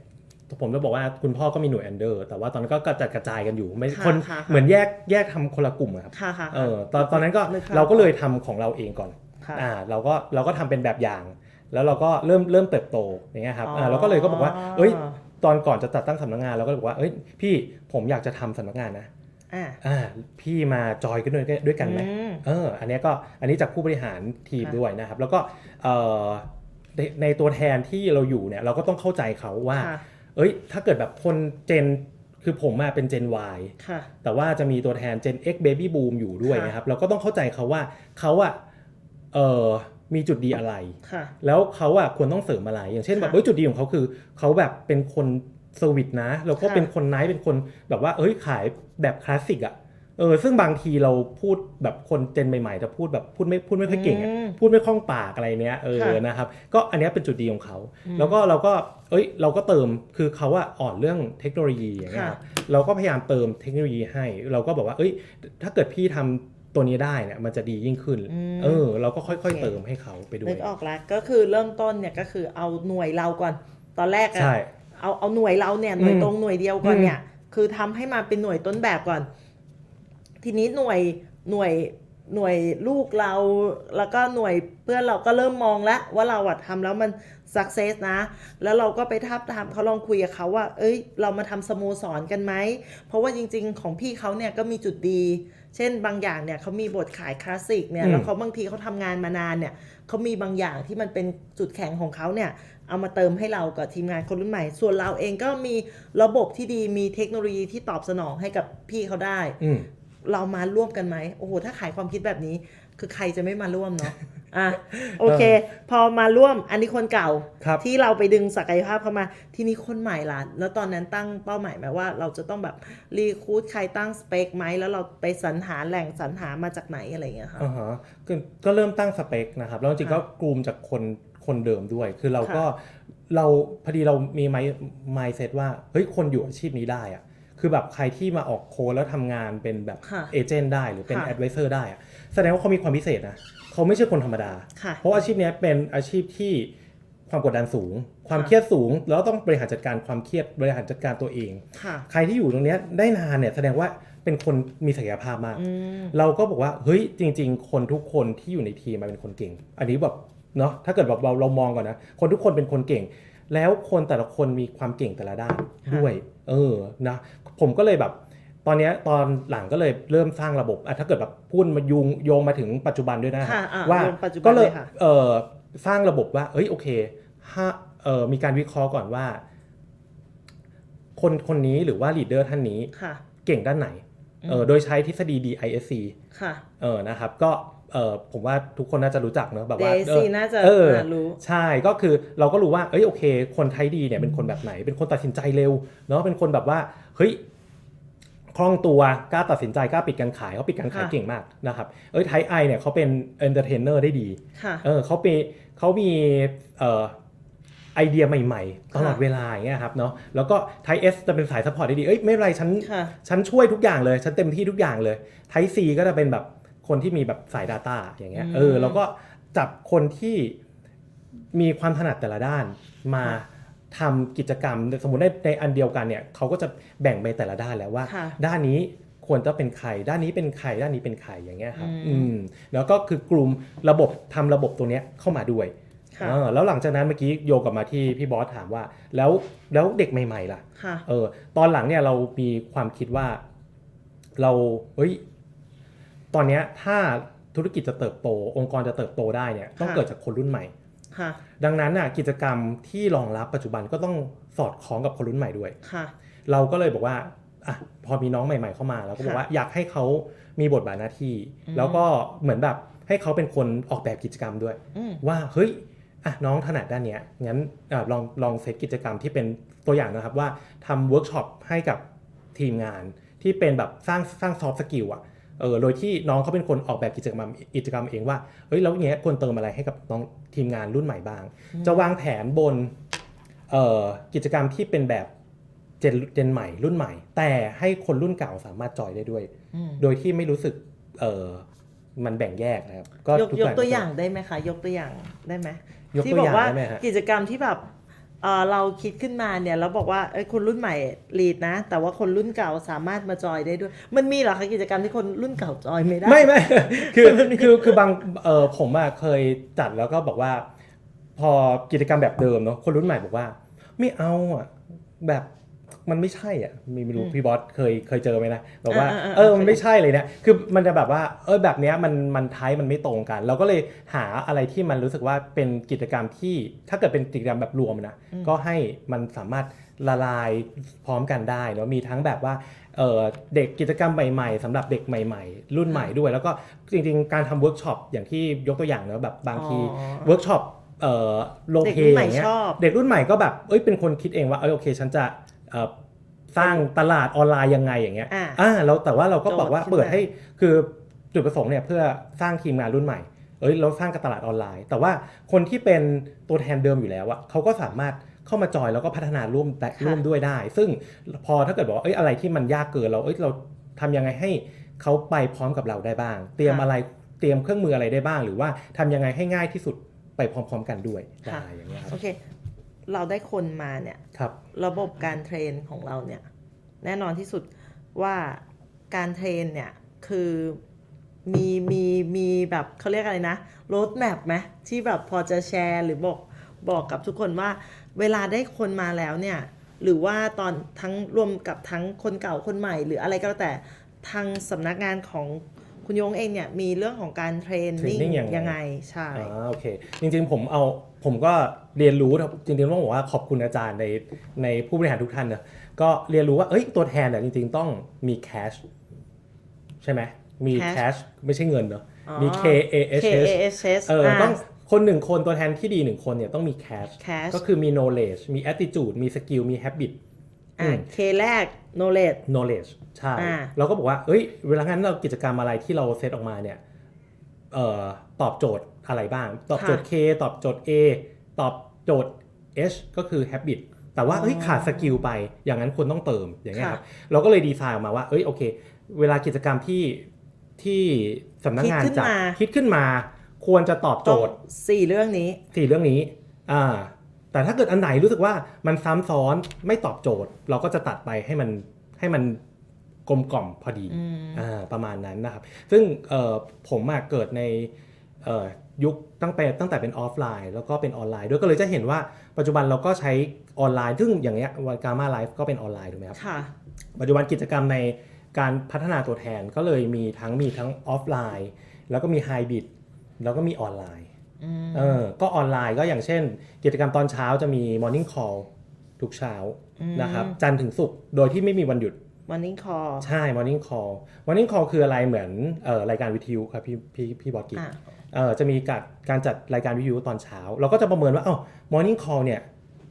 ผมจะบอกว่าคุณพ่อก็มีหน่วย Under แต่ว่าตอนนั้นก็กระจัดกระจายกันอยู่ไม่คนเหมือนแยกแยกทำคนละกลุ่มครับเออตอนตอนนั้นก็เราก็เลยทำของเราเองก่อนอ่าเราก็เราก็ทำเป็นแบบอย่างแล้วเราก็เริ่มเริ่มเติบโตอย่างเงี้ยครับอ่าเราก็เลยก็บอกว่าเอ้ยตอนก่อนจะจัดตั้งสำนักงานเราก็บอกว่าเอ้ยพี่ผมอยากจะทำสำนักงานนะอ่าอ่าพี่มาจอยกันด้วยด้วยกันไหมเอออันนี้ก็อันนี้จากผู้บริหารทีมด้วยนะครับแล้วก็เอ่อในในตัวแทนที่เราอยู่เนี่ยเราก็ต้องเข้าใจเขาว่าเอ้ยถ้าเกิดแบบคนเจนคือผมมาเป็น Gen Y แต่ว่าจะมีตัวแทน Gen X Baby Boom อยู่ด้วยนะครับเราก็ต้องเข้าใจเขาว่าเขาอะเอ่อมีจุดดีอะไรแล้วเขาอะควรต้องเสริมอะไรอย่างเช่นแบบเฮ้ยจุดดีของเขาคือเขาแบบเป็นคนเซอร์วิสนะแล้วก็เป็นคนไนท์เป็นคนแบบว่าเอ้ยขายแบบคลาสสิกอะเออซึ่งบางทีเราพูดแบบคนเจนใหม่ๆจะพูดแบบพูดไม่พูดไม่ค่อยเก่งอ่ะพูดไม่คล่องปากอะไรเนี้ยเออนะครับก็อันนี้เป็นจุดดีของเขาแล้วก็เราก็เอ้ยเราก็เติมคือเขาอะอ่อนเรื่องเทคโนโลยีอย่างเงี้ยเราก็พยายามเติมเทคโนโลยีให้เราก็บอกว่าเอ้ยถ้าเกิดพี่ทำตัวนี้ได้เนี่ยมันจะดียิ่งขึ้นเออเราก็ค่อยๆเติมให้เขาไปด้วยนึกออกแล้วก็คือเริ่มต้นเนี่ยก็คือเอาหน่วยเราก่อนตอนแรกอะเอาเอาหน่วยเราเนี่ยหน่วยตรงหน่วยเดียวก่อนเนี่ยคือทำให้มาเป็นหน่วยต้นแบบก่อนทีนี้หน่วยหน่วยหน่วยลูกเราแล้วก็หน่วยเพื่อนเราก็เริ่มมองแล้วว่าเราอะทำแล้วมันสักเซสนะแล้วเราก็ไปทับทำเขาลองคุยกับเขาว่าเอ้ยเรามาทำสโมสรกันไหมเพราะว่าจริงๆของพี่เขาเนี่ยก็มีจุดดีเช่นบางอย่างเนี่ยเขามีบทขายคลาสสิกเนี่ยแล้วเขาบางทีเขาทำงานมานานเนี่ยเขามีบางอย่างที่มันเป็นจุดแข็งของเขาเนี่ยเอามาเติมให้เรากับทีมงานคนรุ่นใหม่ส่วนเราเองก็มีระบบที่ดีมีเทคโนโลยีที่ตอบสนองให้กับพี่เขาได้เรามาร่วมกันไหมโอ้โหถ้าขายความคิดแบบนี้คือใครจะไม่มาร่วมเนาะอ่ะโอเคพอมาร่วมอันนี้คนเก่าที่เราไปดึงศักยภาพเข้ามาทีนี้คนใหม่ล่ะแล้วตอนนั้นตั้งเป้าหมายไหมว่าเราจะต้องแบบรีคูดใครตั้งสเปคไหมแล้วเราไปสรรหาแหล่งสรรหามาจากไหนอะไรอย่างเงี้ยค่ะอ่าฮะก็เริ่มตั้งสเปคนะครับแล้วจริงๆก็กลุ่มจากคนคนเดิมด้วยคือเราก็เราพอดีเรามีไมซ์ไมซ์เซตว่าเฮ้ยคนอยู่อาชีพนี้ได้อะคือแบบใครที่มาออกโค้ดแล้วทำงานเป็นแบบเอเจนต์ได้หรือเป็นแอดไวเซอร์ได้อะแสดงว่าเขามีความพิเศษนะเขาไม่ใช่คนธรรมดาเพราะอาชีพนี้เป็นอาชีพที่ความกดดันสูงความเครียดสูงแล้วต้องบริหารจัดการความเครียดบริหารจัดการตัวเองใครที่อยู่ตรงนี้ได้นานเนี่ยแสดงว่าเป็นคนมีศักยภาพมากเราก็บอกว่าเฮ้ยจริงๆคนทุกคนที่อยู่ในทีมมาเป็นคนเก่งอันนี้แบบเนาะถ้าเกิดแบบเราเรามองก่อนนะคนทุกคนเป็นคนเก่งแล้วคนแต่ละคนมีความเก่งแต่ละด้านด้วยเออนะผมก็เลยแบบตอนนี้ตอนหลังก็เลยเริ่มสร้างระบบอ่ะถ้าเกิดแบบพูดมายุงโยงมาถึงปัจจุบันด้วยนะว่าก็เลยเออสร้างระบบว่าเอ้ยโอเคถ้าเออมีการวิเคราะห์ก่อนว่าคนคนนี้หรือว่าลีดเดอร์ท่านนี้เก่งด้านไหนเออโดยใช้ทฤษฎี ดี ไอ เอส ซี ค่ะเออนะครับก็เออผมว่าทุกคนน่าจะรู้จักเนอะแบบว่าดี ไอ เอส ซี น่าจะรู้ใช่ก็คือเราก็รู้ว่าเอ้ยโอเคคนไทยดีเนี่ยเป็นคนแบบไหนเป็นคนตัดสินใจเร็วเนาะเป็นคนแบบว่าเฮ้ยคล่องตัวกล้าตัดสินใจกล้าปิดการขายเขาปิดการขายเก่งมากนะครับเอ้ยไทยไอเนี่ยเขาเป็นเอนเตอร์เทนเนอร์ได้ดีเออเขาเป็นเขามีเอ่อไอเดียใหม่ๆตลอดเวลาอย่างเงี้ยครับเนาะแล้วก็ไทยเอสจะเป็นสายซัพพอร์ตได้ดีเอ้ยไม่เป็นไรฉันฉันช่วยทุกอย่างเลยฉันเต็มที่ทุกอย่างเลยไทยซีก็จะเป็นแบบคนที่มีแบบสาย Data อย่างเงี้ยเออแล้วก็จับคนที่มีความถนัดแต่ละด้านมาทำกิจกรรมสมมุติในในอันเดียวกันเนี่ยเขาก็จะแบ่งไปแต่ละด้านแล้วว่าด้านนี้ควรจะเป็นใครด้านนี้เป็นใครด้านนี้เป็นใครอย่างเงี้ยครับอืมแล้วก็คือกลุ่มระบบทำระบบตัวเนี้ยเข้ามาด้วยเออแล้วหลังจากนั้นเมื่อกี้โยกกลับมาที่พี่บอสถามว่าแล้วแล้วเด็กใหม่ๆล่ะเออตอนหลังเนี่ยเรามีความคิดว่าเราเฮ้ยตอนนี้ถ้าธุรกิจจะเติบโตองค์กรจะเติบโตได้เนี่ยต้องเกิดจากคนรุ่นใหม่ดังนั้นน่ะกิจกรรมที่รองรับปัจจุบันก็ต้องสอดคล้องกับคนรุ่นใหม่ด้วยเราก็เลยบอกว่าอ่ะพอมีน้องใหม่ๆเข้ามาเราก็บอกว่าอยากให้เขามีบทบาทหน้าที่แล้วก็เหมือนแบบให้เขาเป็นคนออกแบบกิจกรรมด้วยว่าเฮ้ยอ่ะน้องถนัดด้านเนี้ยงั้นอ่ะลองลองเซตกิจกรรมที่เป็นตัวอย่างนะครับว่าทำเวิร์กช็อปให้กับทีมงานที่เป็นแบบสร้างสร้างซอฟต์สกิลอ่ะเออโดยที่น้องเขาเป็นคนออกแบบกิจกรรมกิจกรรมเองว่าเฮ้ยแล้วเนี้ยควรเติมอะไรให้กับน้องทีมงานรุ่นใหม่บ้างจะวางแผนบนเอ่อกิจกรรมที่เป็นแบบเจนเจนใหม่รุ่นใหม่แต่ให้คนรุ่นเก่าสามารถจอยได้ด้วยโดยที่ไม่รู้สึกเออมันแบ่งแยกนะครับก็ยกตัวอย่างได้ไหมคะยกตัวอย่างได้ไหมที่บอกว่ากิจกรรมที่แบบเอ่อเราคิดขึ้นมาเนี่ยแล้วบอกว่าเอ้ยคนรุ่นใหม่ลีดนะแต่ว่าคนรุ่นเก่าสามารถมาจอยได้ด้วยมันมีเหรอคะกิจกรรมที่คนรุ่นเก่าจอยไม่ได้ไม่ไม่คือคือคือบางเออผมอะเคยจัดแล้วก็บอกว่าพอกิจกรรมแบบเดิมเนาะคนรุ่นใหม่บอกว่าไม่เอาอะแบบมันไม่ใช่อ่ะไม่รู้พี่บอสเคยเคยเจอไหมนะบอกว่าเออมันไม่ใช่เลยเนี่ยคือมันจะแบบว่าเออแบบเนี้ยมันมันไทป์มันไม่ตรงกันเราก็เลยหาอะไรที่มันรู้สึกว่าเป็นกิจกรรมที่ถ้าเกิดเป็นกิจกรรมแบบรวมนะก็ให้มันสามารถละลายพร้อมกันได้เนาะมีทั้งแบบว่าเออเด็กกิจกรรมใหม่ๆสำหรับเด็กใหม่ๆรุ่นใหม่ด้วยแล้วก็จริงๆการทำเวิร์กช็อปอย่างที่ยกตัวอย่างเนาะแบบบางทีเวิร์กช็อปเอ่อโลเพอย่างเงี้ยเด็กรุ่นใหม่ก็แบบเอ้ยเป็นคนคิดเองว่าเออโอเคฉันจะเอ่อสร้างตลาดออนไลน์ยังไงอย่างเงี้ยอ่าเราแต่ว่าเราก็บอกว่าเปิดให้คือจุดประสงค์เนี่ยเพื่อสร้างทีมงานรุ่นใหม่เอ้ยเราสร้างตลาดออนไลน์แต่ว่าคนที่เป็นตัวแทนเดิมอยู่แล้วอะเขาก็สามารถเข้ามาจอยแล้วก็พัฒนาร่วมร่วมด้วยได้ซึ่งพอถ้าเกิดบอกว่าเอ้ยอะไรที่มันยากเกินเราเอ้ยเราทำยังไงให้เขาไปพร้อมกับเราได้บ้างเตรียมอะไรเตรียมเครื่องมืออะไรได้บ้างหรือว่าทำยังไงให้ง่ายที่สุดไปพร้อมๆกันด้วยได้อย่างเงี้ยครับโอเคเราได้คนมาเนี่ยครับระบบการเทรนของเราเนี่ยแน่นอนที่สุดว่าการเทรนเนี่ยคือมีมีมีแบบเขาเรียกอะไรนะโรดแมปไหมที่แบบพอจะแชร์หรือบอกบอกกับทุกคนว่าเวลาได้คนมาแล้วเนี่ยหรือว่าตอนทั้งรวมกับทั้งคนเก่าคนใหม่หรืออะไรก็แล้วแต่ทางสำนักงานของคุณยงเองเนี่ยมีเรื่องของการเทรนนิ่งยังไงใช่อ่าโอเคจริงๆผมเอาผมก็เรียนรู้จริงๆต้องบอกว่าขอบคุณอาจารย์ในในผู้บริหารทุกท่านนะก็เรียนรู้ว่าเอ้ยตัวแทนเนี่ยจริงๆต้องมีแคชใช่ไหมมีแคชไม่ใช่เงินเนาะมี K A S H เออต้องคนหนึ่งคนตัวแทนที่ดีหนึ่งคนเนี่ยต้องมีแคชก็คือมี knowledge มี attitude มี skill มี habit อ่า K แรก knowledge knowledge ใช่เราก็บอกว่าเอ้ยเวลางั้นเรากิจกรรมอะไรที่เราเซตออกมาเนี่ยเอ่อตอบโจทย์อะไรบ้างตอบโจทย์ K ตอบโจทย์ A ตอบโจทย์ H ก็คือ habit แต่ว่าเฮ้ยขาดสกิลไปอย่างนั้นควรต้องเติมอย่างเงี้ยครับเราก็เลยดีไซน์ออกมาว่าเอ้ยโอเคเวลากิจกรรมที่ที่สำนักงานจัดคิดขึ้นมาควรจะตอบโจทย์สี่เรื่องนี้สี่เรื่องนี้อ่าแต่ถ้าเกิดอันไหนรู้สึกว่ามันซ้ำซ้อนไม่ตอบโจทย์เราก็จะตัดไปให้มันให้มันกลมกล่อมพอดีอ่าประมาณนั้นนะครับซึ่งเอ่อผมมาเกิดในเอ่อยุคตั้งแต่ตั้งแต่เป็นออฟไลน์แล้วก็เป็นออนไลน์ด้วยก็เลยจะเห็นว่าปัจจุบันเราก็ใช้ออนไลน์ซึ่งอย่างเงี้ยวัน Gamma Life ก็เป็นออนไลน์ถูกไหมครับค่ะปัจจุบันกิจกรรมในการพัฒนาตัวแทนก็เลยมีทั้งมีทั้งออฟไลน์แล้วก็มีไฮบริดแล้วก็มีออนไลน์เออก็ออนไลน์ก็อย่างเช่นกิจกรรมตอนเช้าจะมี Morning Call ทุกเช้านะครับจันทร์ถึงศุกร์โดยที่ไม่มีวันหยุด Morning Call ใช่ Morning Call Morning Call คืออะไรเหมือนเอ่อรายการวิทยุครับพี่พี่พี่บอสกิ๊กเอ่อจะมีการการจัดรายการวิทยุตอนเช้าเราก็จะประเมินว่าเอ้า Morning Call เนี่ย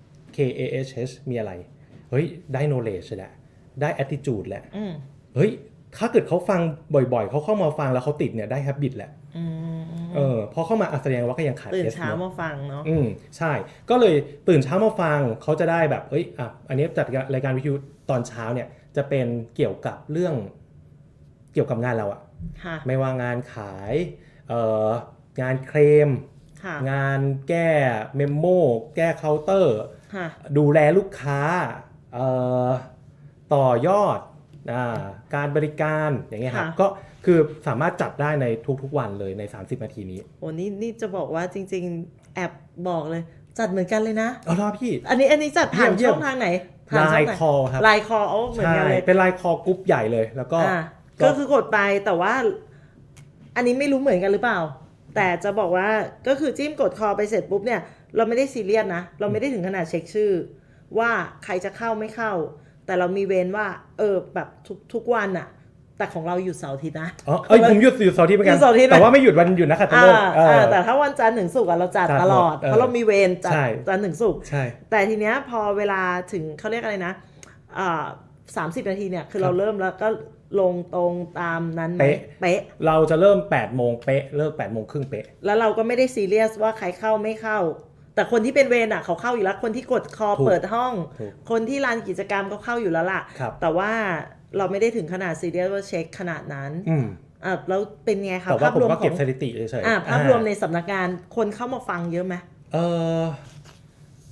K A H H มีอะไรเฮ้ยได้ knowledge แหละได้ attitude แหละเฮ้ยถ้าเกิดเขาฟังบ่อยๆเขาเข้ามาฟังแล้วเขาติดเนี่ยได้ habit แหละเออพอเข้ามาแสดงว่าก็ยังขาดตื่นเช้ามาฟังเนาะอืมใช่ก็เลยตื่นเช้ามาฟังเขาจะได้แบบเอ้ยอ่ะอันนี้จัดรายการวิทยุตอนเช้าเนี่ยจะเป็นเกี่ยวกับเรื่องเกี่ยวกับงานเราอะไม่ว่างานขายเอ่องานเคลมงานแก้เมมโมแก้เคาน์เตอร์ดูแลลูกค้าเอ่อต่อยอดการบริการอย่างเงี้ยครับก็คือสามารถจัดได้ในทุกๆวันเลยในสามสิบนาทีนี้โอ้นี่นี่จะบอกว่าจริงๆแอบบอกเลยจัดเหมือนกันเลยนะอ๋อเหรอพี่อันนี้อันนี้จัดผ่านช่องทางไหนไลน์คอลครับไลน์คอลโอ้เหมือนกันเลยเป็นไลน์คอลกรุ๊ปใหญ่เลยแล้วก็ก็คือกดไปแต่ว่าอันนี้ไม่รู้เหมือนกันหรือเปล่าแต่จะบอกว่าก็คือจิ้มกดคอไปเสร็จปุ๊บเนี่ยเราไม่ได้ซีเรียสนะเราไม่ได้ถึงขนาดเช็คชื่อว่าใครจะเข้าไม่เข้าแต่เรามีเว้นว่าเออแบบทุกทุกวันอะแต่ของเราหยุดเสาร์อาทิตย์นะอ๋อเอ้ยผมหยุดหยุดเสาร์อาทิตย์เหมือนกันแต่ว่าไม่หยุดวันหยุดนะคะตลอดแต่ถ้าวันจันทร์ถึงศุกร์เราจัดตลอดเพราะเรามีเวรจัดจันทร์ถึงศุกร์แต่ทีเนี้ยพอเวลาถึงเขาเรียกอะไรนะอ่าสามสิบนาทีเนี่ยคือเราเริ่มแล้วก็ลงตรงตามนั้นเป๊ะเป๊ะเราจะเริ่มแปดโมงเป๊ะเลิกแปดโมงครึ่งเป๊ะแล้วเราก็ไม่ได้ซีเรียสว่าใครเข้าไม่เข้าแต่คนที่เป็นเวรอ่ะเขาเข้าอยู่แล้วคนที่กดคอเปิดห้องคนที่ลานกิจกรรมก็เข้าอยู่แล้วล่ะแต่ว่าเราไม่ได้ถึงขนาดซีเรียสว่าเช็คขนาดนั้นอ่าแล้วเป็นไงคะภาพรวมของเก็บสถิติเฉยๆอ่าภาพรวมในสำนักงานคนเข้ามาฟังเยอะไหมเออค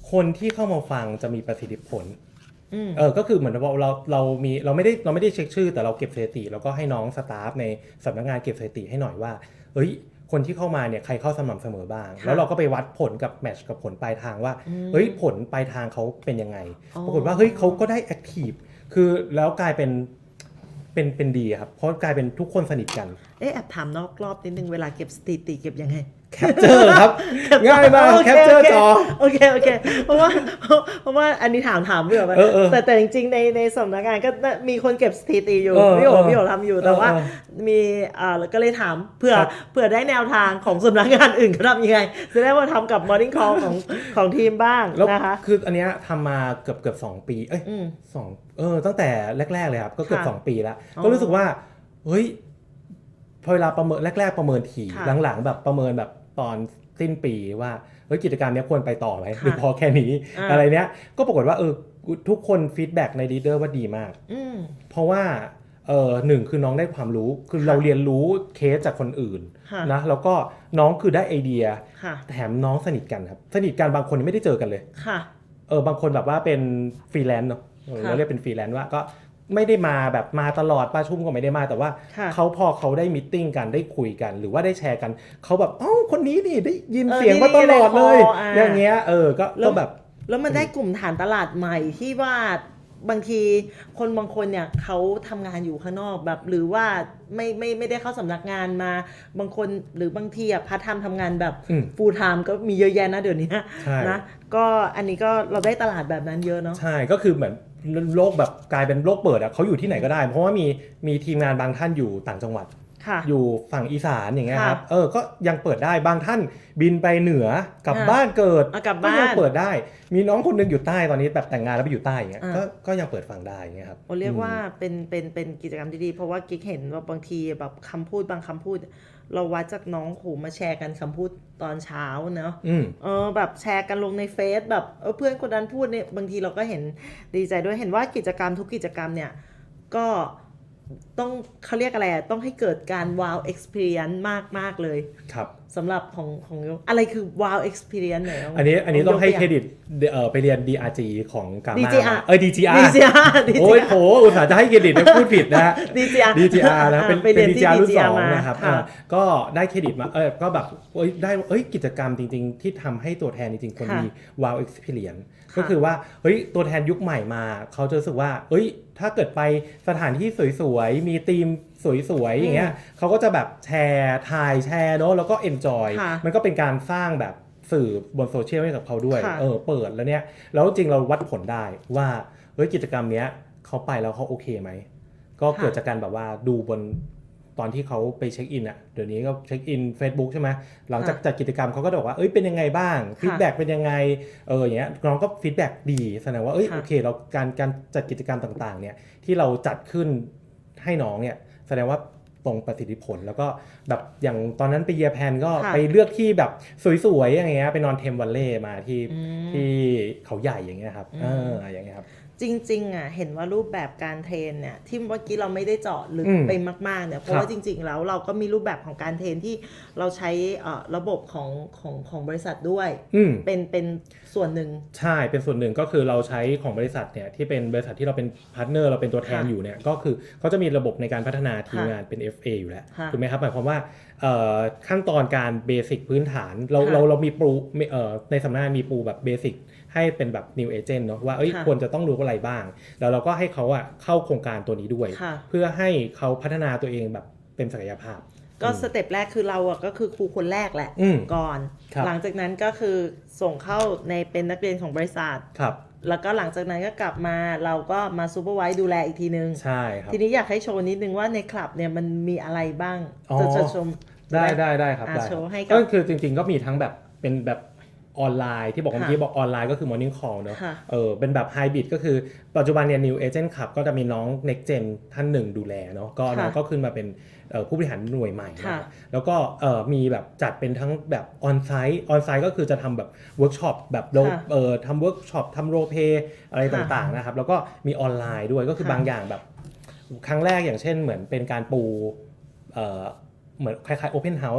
คนที่เข้ามาฟังจะมีประสิทธิผลเออก็คือเหมือนเราเราเรามีเราไม่ได้เราไม่ได้เช็คชื่อแต่เราเก็บสถิติแล้วก็ให้น้องสตาฟในสำนักงานเก็บสถิติให้หน่อยว่าเฮ้ยคนที่เข้ามาเนี่ยใครเข้าสม่ำเสมอบ้างแล้วเราก็ไปวัดผลกับแมทช์กับผลปลายทางว่าเฮ้ยผลปลายทางเขาเป็นยังไงปรากฏว่าเฮ้ยเขาก็ได้แอคทีฟคือแล้วกลายเป็นเป็นเป็นดีครับเพราะกลายเป็นทุกคนสนิทกันเอ๊ะแอบถามนอกรอบนิดนึงเวลาเก็บสถิติเก็บยังไงแคปเจอร์ครับง่ายมากแคปเจอร์จอโอเคโอเคเพราะว่าเพราะว่าอันนี้ถามถามเบื่อไปแต่แต่จริงๆในในสำนักงานก็มีคนเก็บสถิติอยู่พี่โอ๋พี่โอ๋ทำอยู่แต่ว่ามีอ่าก็เลยถามเผื่อเผื่อได้แนวทางของสำนักงานอื่นเขาทำยังไงจะได้ว่าทำกับ Morning Call ของของทีมบ้างนะคะคืออันเนี้ยทำมาเกือบเกือบสองปีเอ้ยสองเออตั้งแต่แรกๆเลยครับก็เกือบสองปีแล้วก็รู้สึกว่าเฮ้ยพอเวลาประเมินแรกๆประเมินถี่หลังๆแบบประเมินแบบตอนสิ้นปีว่าเฮ้ยกิจกรรมนี้ควรไปต่อไหมหรือพอแค่นี้ อ, อะไรเนี้ยก็ปรากฏว่าเออทุกคนฟีดแบ็กในลีดเดอร์ว่าดีมากเพราะว่าเออหนึ่งคือน้องได้ความรู้คือเราเรียนรู้เคสจากคนอื่นนะแล้วก็น้องคือได้ไอเดียแถมน้องสนิทกันครับสนิทกันบางคนไม่ได้เจอกันเลยเออบางคนแบบว่าเป็นฟรีแลนซ์เนาะเราเรียกเป็นฟรีแลนซ์ว่าก็ไม่ได้มาแบบมาตลอดประชุมก็ไม่ได้มาแต่ว่าเขาพอเขาได้มีตติ้งกันได้คุยกันหรือว่าได้แชร์กันเขาแบบเอ้าคนนี้นี่ได้ยินเสียงมาตลอดเลยอย่างเงี้ยเออก็ก็แบบแล้วมันได้กลุ่มฐานตลาดใหม่ที่ว่าบางทีคนบางคนเนี่ยเขาทำงานอยู่ข้างนอกแบบหรือว่าไม่ไม่ไม่ได้เข้าสำนักงานมาบางคนหรือบางทีอ่ะพาร์ทไทม์ทำงานแบบฟูลไทม์ก็มีเยอะแยะนะเดี๋ยวนี้นะก็อันนี้ก็เราได้ตลาดแบบนั้นเยอะเนาะใช่ก็คือเหมือนโลกแบบกลายเป็นโลกเปิดอ่ะเขาอยู่ที่ไหนก็ได้เพราะว่ามีมีทีมงานบางท่านอยู่ต่างจังหวัดอยู่ฝั่งอีสานอย่างเงี้ยครับเออก็ยังเปิดได้บางท่านบินไปเหนือกลับบ้านเกิดก็ยังเปิดได้มีน้องคนนึงอยู่ใต้ตอนนี้แบบแต่งงานแล้วไปอยู่ใต้อย่างเงี้ยก็ก็ยังเปิดฟังได้อย่างเงี้ยครับเรียกว่าเป็นเป็นเป็นกิจกรรมดีๆเพราะว่ากิ๊กเห็นว่าบางทีแบบคำพูดบางคำพูดเราวัดจากน้องหูมาแชร์กันคำพูดตอนเช้าเนาะเออแบบแชร์กันลงในเฟซแบบเออเพื่อนคนนั้นพูดเนี่ยบางทีเราก็เห็นดีใจด้วยเห็นว่ากิจกรรมทุกกิจกรรมเนี่ยก็ต้องเขาเรียกอะไรต้องให้เกิดการ wow experience มากมากเลยครับสำหรับของของอะไรคือ wow experience เนี่ยอันนี้อันนี้ต้องให้เครดิตเอ่อไปเรียน ดี อาร์ จี ของกาม่าดี จี อาร์เอ้ย ดี จี อาร์ดี จี อาร์โอ้ยโหอุตส่าห์จะให้เครดิตนะพูดผิดนะดี จี อาร์ดี จี อาร์ นะเป็นเป็น ดี จี อาร์ รุ่นสองนะครับก็ได้เครดิตมาเออก็แบบเอ้ยได้เอ้ยกิจกรรมจริงๆที่ทำให้ตัวแทนจริงๆคนมี wow experience ก็คือว่าเฮ้ยตัวแทนยุคใหม่มาเขาจะรู้สึกว่าเอ้ยถ้าเกิดไปสถานที่สวยๆมีธีมสวยๆอย่างเงี้ยเขาก็จะแบบแชร์ถ่ายแชร์เนาะแล้วก็เอนจอยมันก็เป็นการสร้างแบบสื่อบนโซเชียลให้กับเขาด้วยเออเปิดแล้วเนี้ยแล้วจริงเราวัดผลได้ว่าเฮ้ยกิจกรรมเนี้ยเขาไปแล้วเขาโอเคไหมก็เกิดจากการแบบว่าดูบนตอนที่เขาไปเช็คอินอ่ะเดี๋ยวนี้ก็เช็คอิน Facebook ใช่ไหมหลังจากจัดกิจกรรมเขาก็บอกว่าเอ้ยเป็นยังไงบ้างฟีดแบ็กเป็นยังไงเอออย่างเงี้ยน้องก็ฟีดแบ็กดีแสดงว่าเอ้ยโอเคเราการการจัดกิจกรรมต่างๆเนี่ยที่เราจัดขึ้นให้น้องเนี่ยแสดงว่าตรงประสิทธิผลแล้วก็แบบอย่างตอนนั้นไปเยียแพนก็ไปเลือกที่แบบสวยๆอย่างเงี้ยไปนอนเทมวัลเล่มาที่ที่เขาใหญ่อย่างเงี้ยครับเอออย่างเงี้ยครับจริงๆอ่ะเห็นว่ารูปแบบการเทรนเนี่ยที่เมื่อกี้เราไม่ได้เจาะลึกไปมากๆเนี่ยเพราะว่าจริงๆแล้วเราก็มีรูปแบบของการเทรนที่เราใช้ระบบของของของบริษัทด้วยเป็นเป็นส่วนหนึ่งใช่เป็นส่วนหนึ่งก็คือเราใช้ของบริษัทเนี่ยที่เป็นบริษัทที่เราเป็นพาร์ทเนอร์เราเป็นตัวแทนอยู่เนี่ยก็คือเขาจะมีระบบในการพัฒนาทีมงานเป็น เอฟ เอ อยู่แล้วถูกไหมครับหมายความว่าขั้นตอนการเบสิกพื้นฐานเราเราเรามีปูในสำนักงานมีปูแบบเบสิกให้เป็นแบบ new agent เนาะว่าเอ้ยควรจะต้องรู้อะไรบ้างแล้วเราก็ให้เขาอะเข้าโครงการตัวนี้ด้วยเพื่อให้เขาพัฒนาตัวเองแบบเป็นศักยภาพก็สเต็ปแรกคือเราอะก็คือครูคนแรกแหละก่อนหลังจากนั้นก็คือส่งเข้าในเป็นนักเรียนของบริษัทแล้วก็หลังจากนั้นก็กลับมาเราก็มาซูเปอร์ไวซ์ดูแลอีกทีนึงใช่ครับทีนี้อยากให้โชว์นิดนึงว่าในคลับเนี่ยมันมีอะไรบ้างจะจะชมได้ได้ได้ครับได้ก็คือจริงๆก็มีทั้งแบบเป็นแบบออนไลน์ที่บอกเมื่อกี้บอกออนไลน์ก็คือ Morning Call เนอะเออเป็นแบบไฮบริดก็คือปัจจุบันเนี่ย New Agent Club ก็จะมีน้อง Next Gen ท่านหนึ่งดูแลเนาะก็น้องก็ขึ้นมาเป็นผู้บริหารหน่วยใหม่นะแล้วก็มีแบบจัดเป็นทั้งแบบออนไซต์ออนไซต์ก็คือจะทำแบบเวิร์กช็อปแบบเออทำเวิร์กช็อปทำโรลเพลย์อะไรต่างๆนะครับแล้วก็มีออนไลน์ด้วยก็คือบางอย่างแบบครั้งแรกอย่างเช่นเหมือนเป็นการปูเออเหมือนคล้ายๆ Open House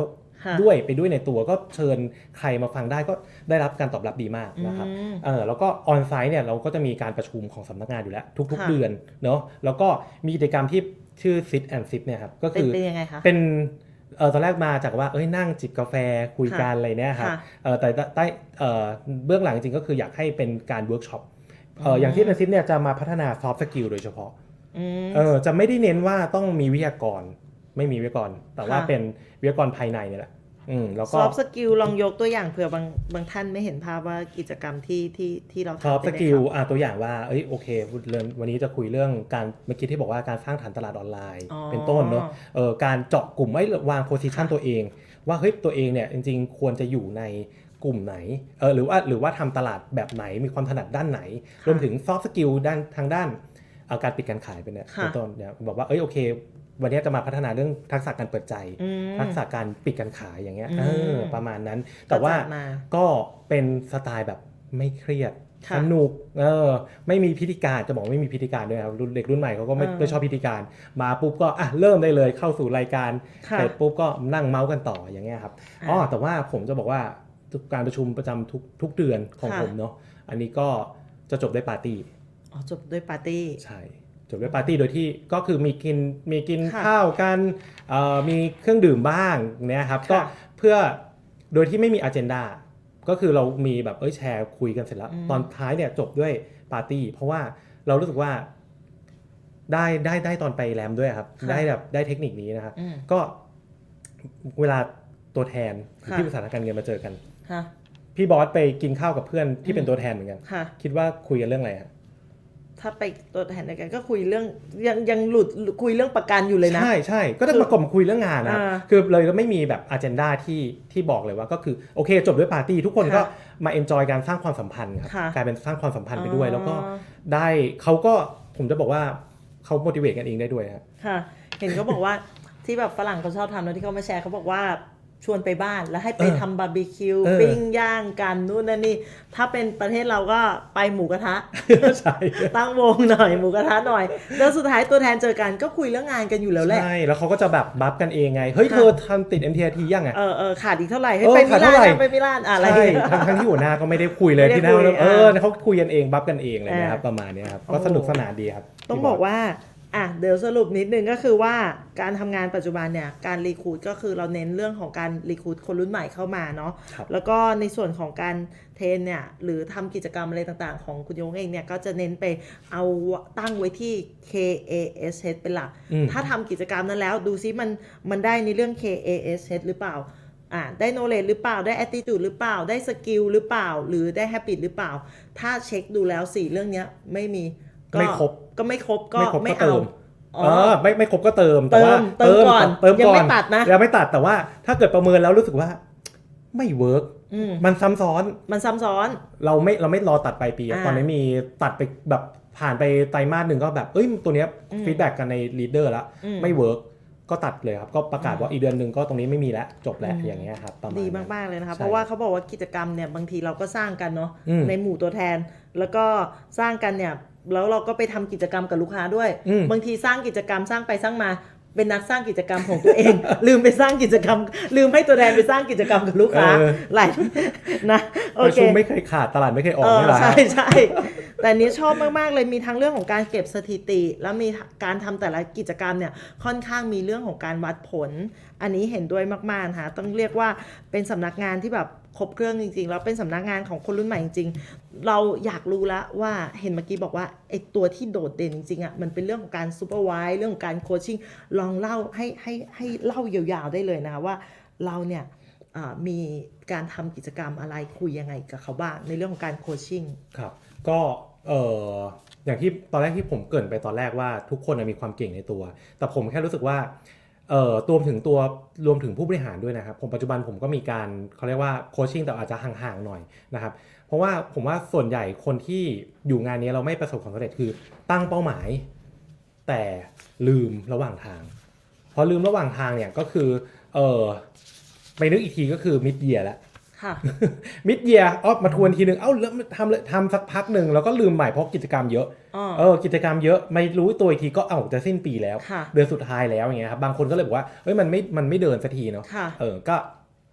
ด้วยไปด้วยในตัวก็เชิญใครมาฟังได้ก็ได้รับการตอบรับดีมากนะครับเออแล้วก็ออนไซต์เนี่ยเราก็จะมีการประชุมของสำนักงานอยู่แล้วทุกๆเดือนเนาะแล้วก็มีกิจกรรมที่ชื่อ Sit and Sip เนี่ยครับก็คือเป็นยังไงคะเป็นเออตอนแรกมาจากว่าเอ้ยนั่งจิบกาแฟคุยกันอะไรเนี่ยครับเออแต่ใต้เอ่อเบื้องหลังจริงก็คืออยากให้เป็นการเวิร์กช็อปเอออย่างที่เป็นซิปเนี่ยจะมาพัฒนาซอฟต์สกิลโดยเฉพาะเออจะไม่ได้เน้นว่าต้องมีวิทยากรไม่มีวิทยากรแต่ว่าเป็นวิทยากรภายในนี่แหละอืมแล้วก็ซอฟต์สกิลลองยกตัวอย่างเผื่อบางบางท่านไม่เห็นภาพว่ากิจกรรมที่ที่ที่เราทำซอฟต์สกิลอ่ะตัวอย่างว่าเอ้ยโอเควันนี้จะคุยเรื่องการเมื่อกี้ที่บอกว่าการสร้างฐานตลาดออนไลน์เป็นต้นเนาะเออการเจาะกลุ่มไว้วางโพสิชันตัวเองว่าเฮ้ยตัวเองเนี่ยจริงๆควรจะอยู่ในกลุ่มไหนเออหรือว่าหรือว่าทำตลาดแบบไหนมีความถนัดด้านไหนรวมถึงซอฟต์สกิลด้านทางด้านเอาการปิดการขายเป็นเนี่ยเป็นต้นเนี่ยบอกว่าเอ้ยโอเควันนี้จะมาพัฒนาเรื่องทักษะการเปิดใจทักษะการปิดการขายอย่างเงี้ยเออประมาณนั้นแต่ว่าก็เป็นสไตล์แบบไม่เครียดสนุกเออไม่มีพิธีการจะบอกไม่มีพิธีการด้วยครับเด็กรุ่นใหม่เขาก็ไม่ไม่ชอบพิธีการมาปุ๊บก็อ่ะเริ่มได้เลยเข้าสู่รายการเสร็จปุ๊บก็นั่งเมาส์กันต่ออย่างเงี้ยครับอ๋อแต่ว่าผมจะบอกว่าการประชุมประจำทุกทุกเดือนของผมเนาะอันนี้ก็จะจบด้วยปาร์ตี้อ๋อจบด้วยปาร์ตี้ใช่จบด้วยปาร์ตี้โดยที่ก็คือมีกินมีกินข้าวกันมีเครื่องดื่มบ้างเนี่ยครับก็เพื่อโดยที่ไม่มีอเจนดาก็คือเรามีแบบเอ้ยแชร์คุยกันเสร็จแล้วตอนท้ายเนี่ยจบด้วยปาร์ตี้เพราะว่าเรารู้สึกว่าได้ได้ได้ตอนไปแรมด้วยครับได้แบบได้เทคนิคนี้นะครับก็เวลาตัวแทนที่ปรึกษาทางการเงินมาเจอกันพี่บอสไปกินข้าวกับเพื่อนที่เป็นตัวแทนเหมือนกันคิดว่าคุยกันเรื่องอะไรครับถ้าไปตัวแทนในกันก็คุยเรื่องยังยังหลุดคุยเรื่องประกันอยู่เลยนะใช่ใช่ก็ต้องมากล่อมคุยเรื่องงานนะคือเลยก็ไม่มีแบบอเจนดาที่ที่บอกเลยว่าก็คือโอเคจบด้วยปาร์ตี้ทุกคนก็มาเอนจอยการสร้างความสัมพันธ์ครับกลายเป็นสร้างความสัมพันธ์ไปด้วยแล้วก็ได้เขาก็ผมจะบอกว่าเขาโมดิเวตกันเองได้ด้วยครับค่ะเห็นเขาบอกว่าที่แบบฝรั่งเขาชอบทำแล้วที่เขามาแชร์เขาบอกว่าชวนไปบ้านแล้วให้ไปทำบาร์บีคิวปิ้งย่างกันนู่นนั่นนี่ถ้าเป็นประเทศเราก็ไปหมูกระทะ ตั้งวงหน่อยหมูกระทะหน่อยแล้วสุดท้ายตัวแทนเจอกันก็คุยเรื่องงานกันอยู่แล้วแหละใช่แล้วเขาก็จะแบบบัฟกันเองไงเฮ้ยเธอทำติด เอ็ม ที อาร์ ที ยังไงเออเออขาดอีกเท่าไหร่ให้ไปมิลานไปมิลานอะไรใช่ทั้งที่หัวหน้าก็ไม่ได้คุยเลยที่นั่นเออเขาคุยกันเองบัฟกันเองอะไรนะครับประมาณนี้ครับก็สนุกสนานดีครับต้องบอกว่าอ่ะเดี๋ยวสรุปนิดนึงก็คือว่าการทำงานปัจจุบันเนี่ยการรีครูทก็คือเราเน้นเรื่องของการรีครูทคนรุ่นใหม่เข้ามาเนาะแล้วก็ในส่วนของการเทรนเนี่ยหรือทำกิจกรรมอะไรต่างๆของคุณยงเองเนี่ยก็จะเน้นไปเอาตั้งไว้ที่ เค เอ เอส เอช เป็นหลักถ้าทำกิจกรรมนั้นแล้วดูซิมันมันได้ในเรื่อง เค เอ เอส เอช หรือเปล่าอ่าได้ knowledge หรือเปล่าได้ attitude หรือเปล่าได้ skill หรือเปล่าหรือได้ habit หรือเปล่าถ้าเช็คดูแล้วสี่เรื่องนี้ไม่มีก็ไม่ครบก็ไม่ครบก็ไม่เอาเออไม่ไม่ครบก็เติมแต่ว่าเติมก่อนเติมก่อนยังไม่ตัดนะยังไม่ตัดแต่ว่าถ้าเกิดประเมินแล้วรู้สึกว่าไม่เวิร์กมันซ้ำซ้อนมันซ้ำซ้อนเราไม่เราไม่รอตัดปลายปีตอนนี้มีตัดไปแบบผ่านไปไตรมาสหนึ่งก็แบบเอ้ยตัวเนี้ยฟีดแบ็กกันในลีดเดอร์แล้วไม่เวิร์กก็ตัดเลยครับก็ประกาศว่าอีกเดือนหนึ่งก็ตรงนี้ไม่มีแล้วจบแล้วอย่างเงี้ยครับประมาณดีมากๆเลยนะคะเพราะว่าเขาบอกว่ากิจกรรมเนี่ยบางทีเราก็สร้างกันเนาะในหมู่ตัวแทนแล้วก็สร้างกันเนี่ยแล้วเราก็ไปทำกิจกรรมกับลูกค้าด้วยบางทีสร้างกิจกรรมสร้างไปสร้างมาเป็นนักสร้างกิจกรรมของตัวเอง ลืมไปสร้างกิจกรรมลืมให้ตัวแทนไปสร้างกิจกรรมกับลูกค้าหลายนะโอเคไม่เคยขาดตลาดไม่เคยออกนี่แหละใช่ใช่แต่นี้ชอบมากๆเลยมีทั้งเรื่องของการเก็บสถิติแล้วมีการทำแต่ละกิจกรรมเนี่ยค่อนข้างมีเรื่องของการวัดผลอันนี้เห็นด้วยมากๆค่ะต้องเรียกว่าเป็นสำนักงานที่แบบครบเครื่องจริงๆแล้วเป็นสำนักงานของคนรุ่นใหม่จริงๆเราอยากรู้แล้วว่าเห็นเมื่อกี้บอกว่าไอ้ตัวที่โดดเด่นจริงๆอ่ะมันเป็นเรื่องของการซูเปอร์ไวส์เรื่องของการโคชชิ่งลองเล่าให้ให้ให้เล่ายาวๆได้เลยนะคะว่าเราเนี่ยมีการทำกิจกรรมอะไรคุยยังไงกับเขาบ้างในเรื่องของการโคชชิ่งครับก็เอ่ออย่างที่ตอนแรกที่ผมเกริ่นไปตอนแรกว่าทุกคนมีความเก่งในตัวแต่ผมแค่รู้สึกว่าเอ่อรวมถึงตัวรวมถึงผู้บริหารด้วยนะครับผมปัจจุบันผมก็มีการเขาเรียกว่าโคชชิ่งแต่อาจจะห่างๆหน่อยนะครับเพราะว่าผมว่าส่วนใหญ่คนที่อยู่งานนี้เราไม่ประสบความสำเร็จคือตั้งเป้าหมายแต่ลืมระหว่างทางพอลืมระหว่างทางเนี่ยก็คือเออไปนึกอีกทีก็คือมิดเยียร์แล้วค่ะมิดเยียร์อ๋อมาทวนทีนึงเอ้าแล้วทำเลยทำสักพักหนึ่งแล้วก็ลืมใหม่เพราะกิจกรรมเยอะเออกิจกรรมเยอะไม่รู้ตัวอีกทีก็เอ้าจะสิ้นปีแล้วเดือนสุดท้ายแล้วอย่างเงี้ยครับบางคนก็เลยบอกว่าเอ้ยมันไม่มันไม่เดินสักทีเนาะเออก็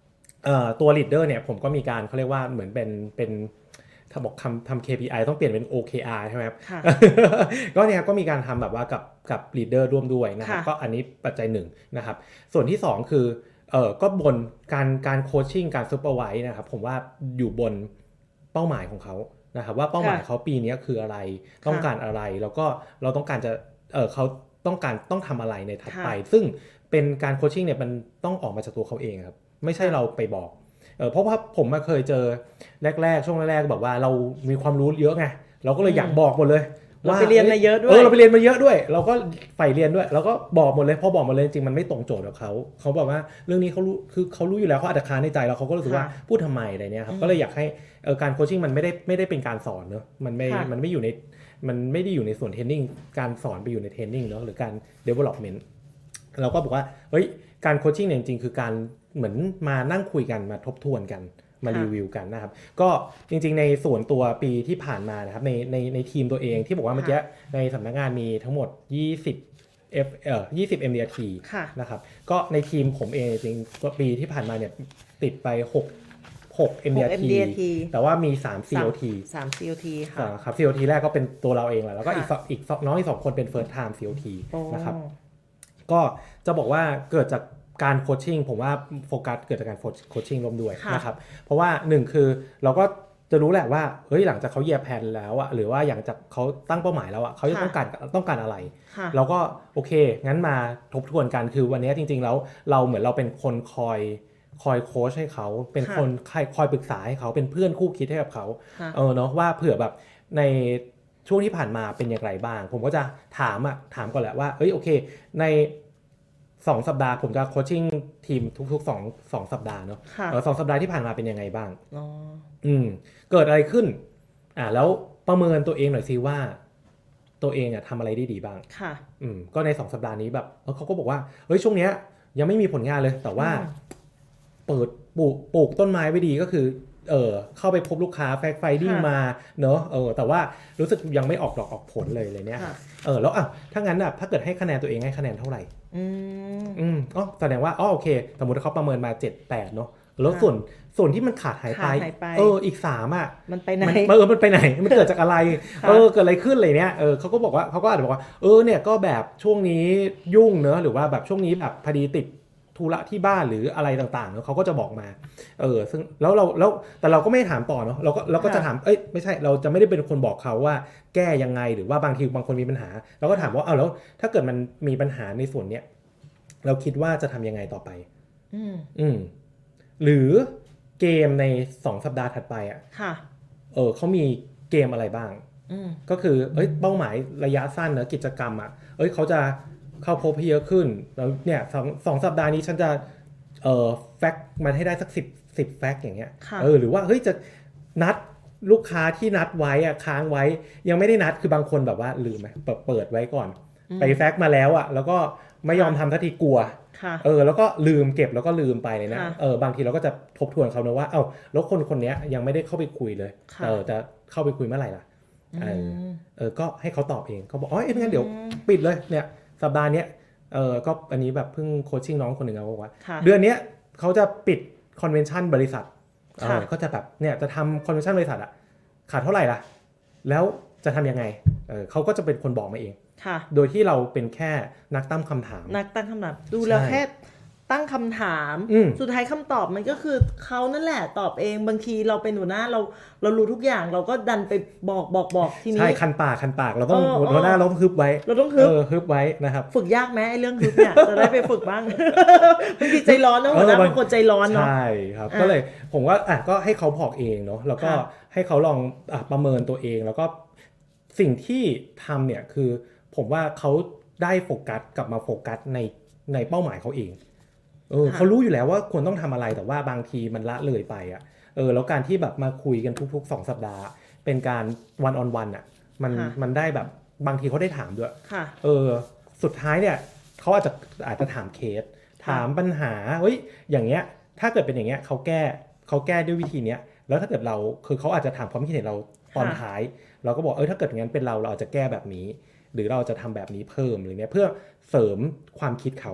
เอ่อตัว leader เนี่ยผมก็มีการเขาเรียกว่าเหมือนเป็นเป็นถ้าบอกทำทำ เค พี ไอ ต้องเปลี่ยนเป็น โอ เค อาร์ ใช่ไหมครับ ก็เนี่ยก็มีการทำแบบว่ากับกับ leader ร่วมด้วยนะครับก็อันนี้ปัจจัยหนึ่งนะครับส่วนที่สองคือเออก็บนการการโคชชิ่งการซูเปอร์ไวส์นะครับผมว่าอยู่บนเป้าหมายของเขานะครับว่าเป้าหมายเขาปีนี้คืออะไรต้องการอะไรแล้วก็เราต้องการจะเออเขาต้องการต้องทำอะไรในถัดไปซึ่งเป็นการโคชชิ่งเนี่ยมันต้องออกมาจากตัวเขาเองครับไม่ใช่เราไปบอกเออเพราะว่าผมมาเคยเจอแรกๆช่วงแรกๆแบบว่าเรามีความรู้เยอะไงเราก็เลยอยากบอกหมดเลยเราไปเรียนมาเยอะด้วยเออเราไปเรียนมาเยอะด้วยเราก็ใฝ่เรียนด้วยเราก็บอกหมดเลยพอบอกหมดเลยจริงมันไม่ตรงโจทย์กับเขาเขาบอกว่าเรื่องนี้เขารู้คือเขารู้อยู่แล้วเขาอาจจะค้านในใจแล้วเขาก็รู้สึกว่าพูดทำไมอะไรเนี้ยครับก็เลยอยากให้เออการโคชชิ่งมันไม่ได้ไม่ได้เป็นการสอนเนอะมันไม่มันไม่อยู่ในมันไม่ได้อยู่ในส่วนเทรนนิ่งการสอนไปอยู่ในเทรนนิ่งเนอะหรือการ development เราก็บอกว่าเฮ้ยการโคชชิ่งเนี่ยจริงๆคือการเหมือนมานั่งคุยกันมาทบทวนกันมารีวิวกันนะครับก็จริงๆในส่วนตัวปีที่ผ่านมานะครับในในในทีมตัวเองที่บอกว่าเมื่อกี้ในสำนักงานมีทั้งหมดยี่สิบ F เอ่อยี่สิบ เอ็ม ดี อาร์ ที นะครับก็ในทีมผมเองจริงๆปีที่ผ่านมาเนี่ยติดไปหก หก เอ็ม ดี อาร์ ที แต่ว่ามีสาม ซี โอ ทีสาม ซี โอ ที ค่ะครับ ซี โอ ที แรกก็เป็นตัวเราเองแหละแล้วก็อีกอีกน้องอีกสองคนเป็น first time ซี โอ ที นะครับก็จะบอกว่าเกิดจากการโคชชิ่งผมว่าโฟกัสเกิดจากการโคชชิ่งร่วมด้วยนะครับเพราะว่าหนึ่งคือเราก็จะรู้แหละว่าเฮ้ยหลังจากเขาเหยียบแผนแล้วอะหรือว่าอย่างจากเขาตั้งเป้าหมายแล้วอะเขาจะต้องการต้องการอะไรเราก็โอเคงั้นมาทบทวนกันคือวันนี้จริงๆแล้วเราเหมือนเราเป็นคนคอยคอยโค้ชให้เขาเป็นคนคอยปรึกษาให้เขาเป็นเพื่อนคู่คิดให้กับเขาเออเนาะว่าเผื่อแบบในช่วงที่ผ่านมาเป็นอย่างไรบ้างผมก็จะถามอะถามก่อนแหละว่าเอ้ยโอเคในสองสัปดาห์ผมจะโคชชิ่งทีมทุกๆสอง สองสัปดาห์เนาะเออสองสัปดาห์ที่ผ่านมาเป็นยังไงบ้างอ๋ออืมเกิดอะไรขึ้นอ่าแล้วประเมินตัวเองหน่อยซิว่าตัวเองอ่ะทำอะไรได้ดีบ้างค่ะอืมก็ในสองสัปดาห์นี้แบบเขาก็บอกว่าเฮ้ยช่วงเนี้ยยังไม่มีผลงานเลยแต่ว่าเปิดปลูกปลูกต้นไม้ไว้ดีก็คือเออเข้าไปพบลูกค้าแฟกไฟดิ้งมาเนอะเออแต่ว่ารู้สึกยังไม่ออกดอกออกผลเลยเลยเนี่ยเออแล้วอ่ะถ้างั้นอ่ะถ้าเกิดให้คะแนนตัวเองให้คะแนนเท่าไหร่อืมอืมอ๋อแสดงว่าอ๋อโอเคสมมุติเขาประเมินมาเจ็ด แปดเนาะแล้วส่วนส่วนที่มันขาดหายไปเอออีกสามอ่ะมันไปไหนเออมันไปไหนมันเกิดจากอะไรเออเกิดอะไรขึ้นอะไรเนี้ยเออเขาก็บอกว่าเขาก็อาจจะบอกว่าเออเนี่ยก็แบบช่วงนี้ยุ่งเนอะหรือว่าแบบช่วงนี้แบบพอดีติดธุระที่บ้านหรืออะไรต่างๆเนอะเขาก็จะบอกมาเออซึ่งแล้วเราแล้วแต่เราก็ไม่ถามต่อเนาะเราก็เราก็จะถามเอ้ยไม่ใช่เราจะไม่ได้เป็นคนบอกเขาว่าแก้ยังไงหรือว่าบางทีบางคนมีปัญหาเราก็ถามว่าเอาแล้วถ้าเกิดมันมีปัญหาในส่วนเนี้ยเราคิดว่าจะทำยังไงต่อไปอืมอืมหรือเกมในสองสัปดาห์ถัดไปอ่ะค่ะเออเขามีเกมอะไรบ้างอืมก็คือเอ้ยเป้าหมายระยะสั้นเนอะกิจกรรมอ่ะเอ้ยเขาจะเข้าพบเยอะขึ้นแล้วเนี่ยสองสองสัปดาห์นี้ฉันจะเอ่อแฟกต์มาให้ได้สักสิบ สิบแฟกต์อย่างเงี้ยเออหรือว่าเฮ้ยจะนัดลูกค้าที่นัดไว้อ่ะค้างไว้ยังไม่ได้นัดคือบางคนแบบว่าลืมไหมเปิดเปิดไว้ก่อนไปแฟกต์มาแล้วอ่ะแล้วก็ไม่ยอมทำทันทีกลัวเออแล้วก็ลืมเก็บแล้วก็ลืมไปเลยนะเออบางทีเราก็จะทบทวนเขานะว่าเอ้าแล้วคนคนนี้ยังไม่ได้เข้าไปคุยเลยเออจะเข้าไปคุยเมื่อไหร่ล่ะเออเออก็ให้เขาตอบเองเขาบอกอ๋อเอ้ยงั้นเดี๋ยวปิดเลยเนี่ยสัปดาห์นี้เออก็อันนี้แบบเพิ่งโคชชิ่งน้องคนหนึ่งเขาบอกว่าเดือนนี้เขาจะปิดคอนเวนชั่นบริษัทเออก็จะแบบเนี่ยจะทำคอนเวนชั่นบริษัทอะขาดเท่าไหร่ล่ะแล้วจะทำยังไงเออเขาก็จะเป็นคนบอกมาเองโดยที่เราเป็นแค่นักตั้งคำถามนักตั้งคำถามดูแล้วแค่ตั้งคำถามสุดท้ายคำตอบมันก็คือเขานั่นแหละตอบเองบางทีเราเป็นหัวหน้าเราเรารู้ทุกอย่างเราก็ดันไปบอกบอกบอกทีนี้ใช่คันปากคันปากเราต้องหัวหน้าเราต้องฮึบไว้เราต้องฮึบเออฮึบไว้นะครับฝึกยากไหมไอ้เรื่องฮึบเนี่ยจะได้ไปฝึกบ้างบางทีใจร้อนนะหัวหน้าบางคนใจร้อนเนาะใช่ครับก็เลยผมว่าอ่ะก็ให้เขาบอกเองเนาะแล้วก็ให้เขาลองอ่ะประเมินตัวเองแล้วก็สิ่งที่ทำเนี่ยคือผมว่าเขาได้โฟกัสกลับมาโฟกัสในในเป้าหมายเขาเองเออเขารู้อยู่แล้วว่าควรต้องทำอะไรแต่ว่าบางทีมันละเลยไปอ่ะเออแล้วการที่แบบมาคุยกันทุกๆสองสัปดาห์เป็นการวันออนวันอ่ะมันมันได้แบบบางทีเขาได้ถามด้วยเออสุดท้ายเนี่ยเขาอาจจะอาจจะถามเคสถามปัญหาเฮ้ยอย่างเงี้ยถ้าเกิดเป็นอย่างเงี้ยเขาแก้เขาแก้ด้วยวิธีเนี้ยแล้วถ้าเกิดเราคือเขาอาจจะถามความคิดเห็นเราตอนท้ายเราก็บอกเออถ้าเกิดงั้นเป็นเราเราอาจจะแก้แบบนี้หรือเราจะทำแบบนี้เพิ่มหรือเนี้ยเพื่อเสริมความคิดเขา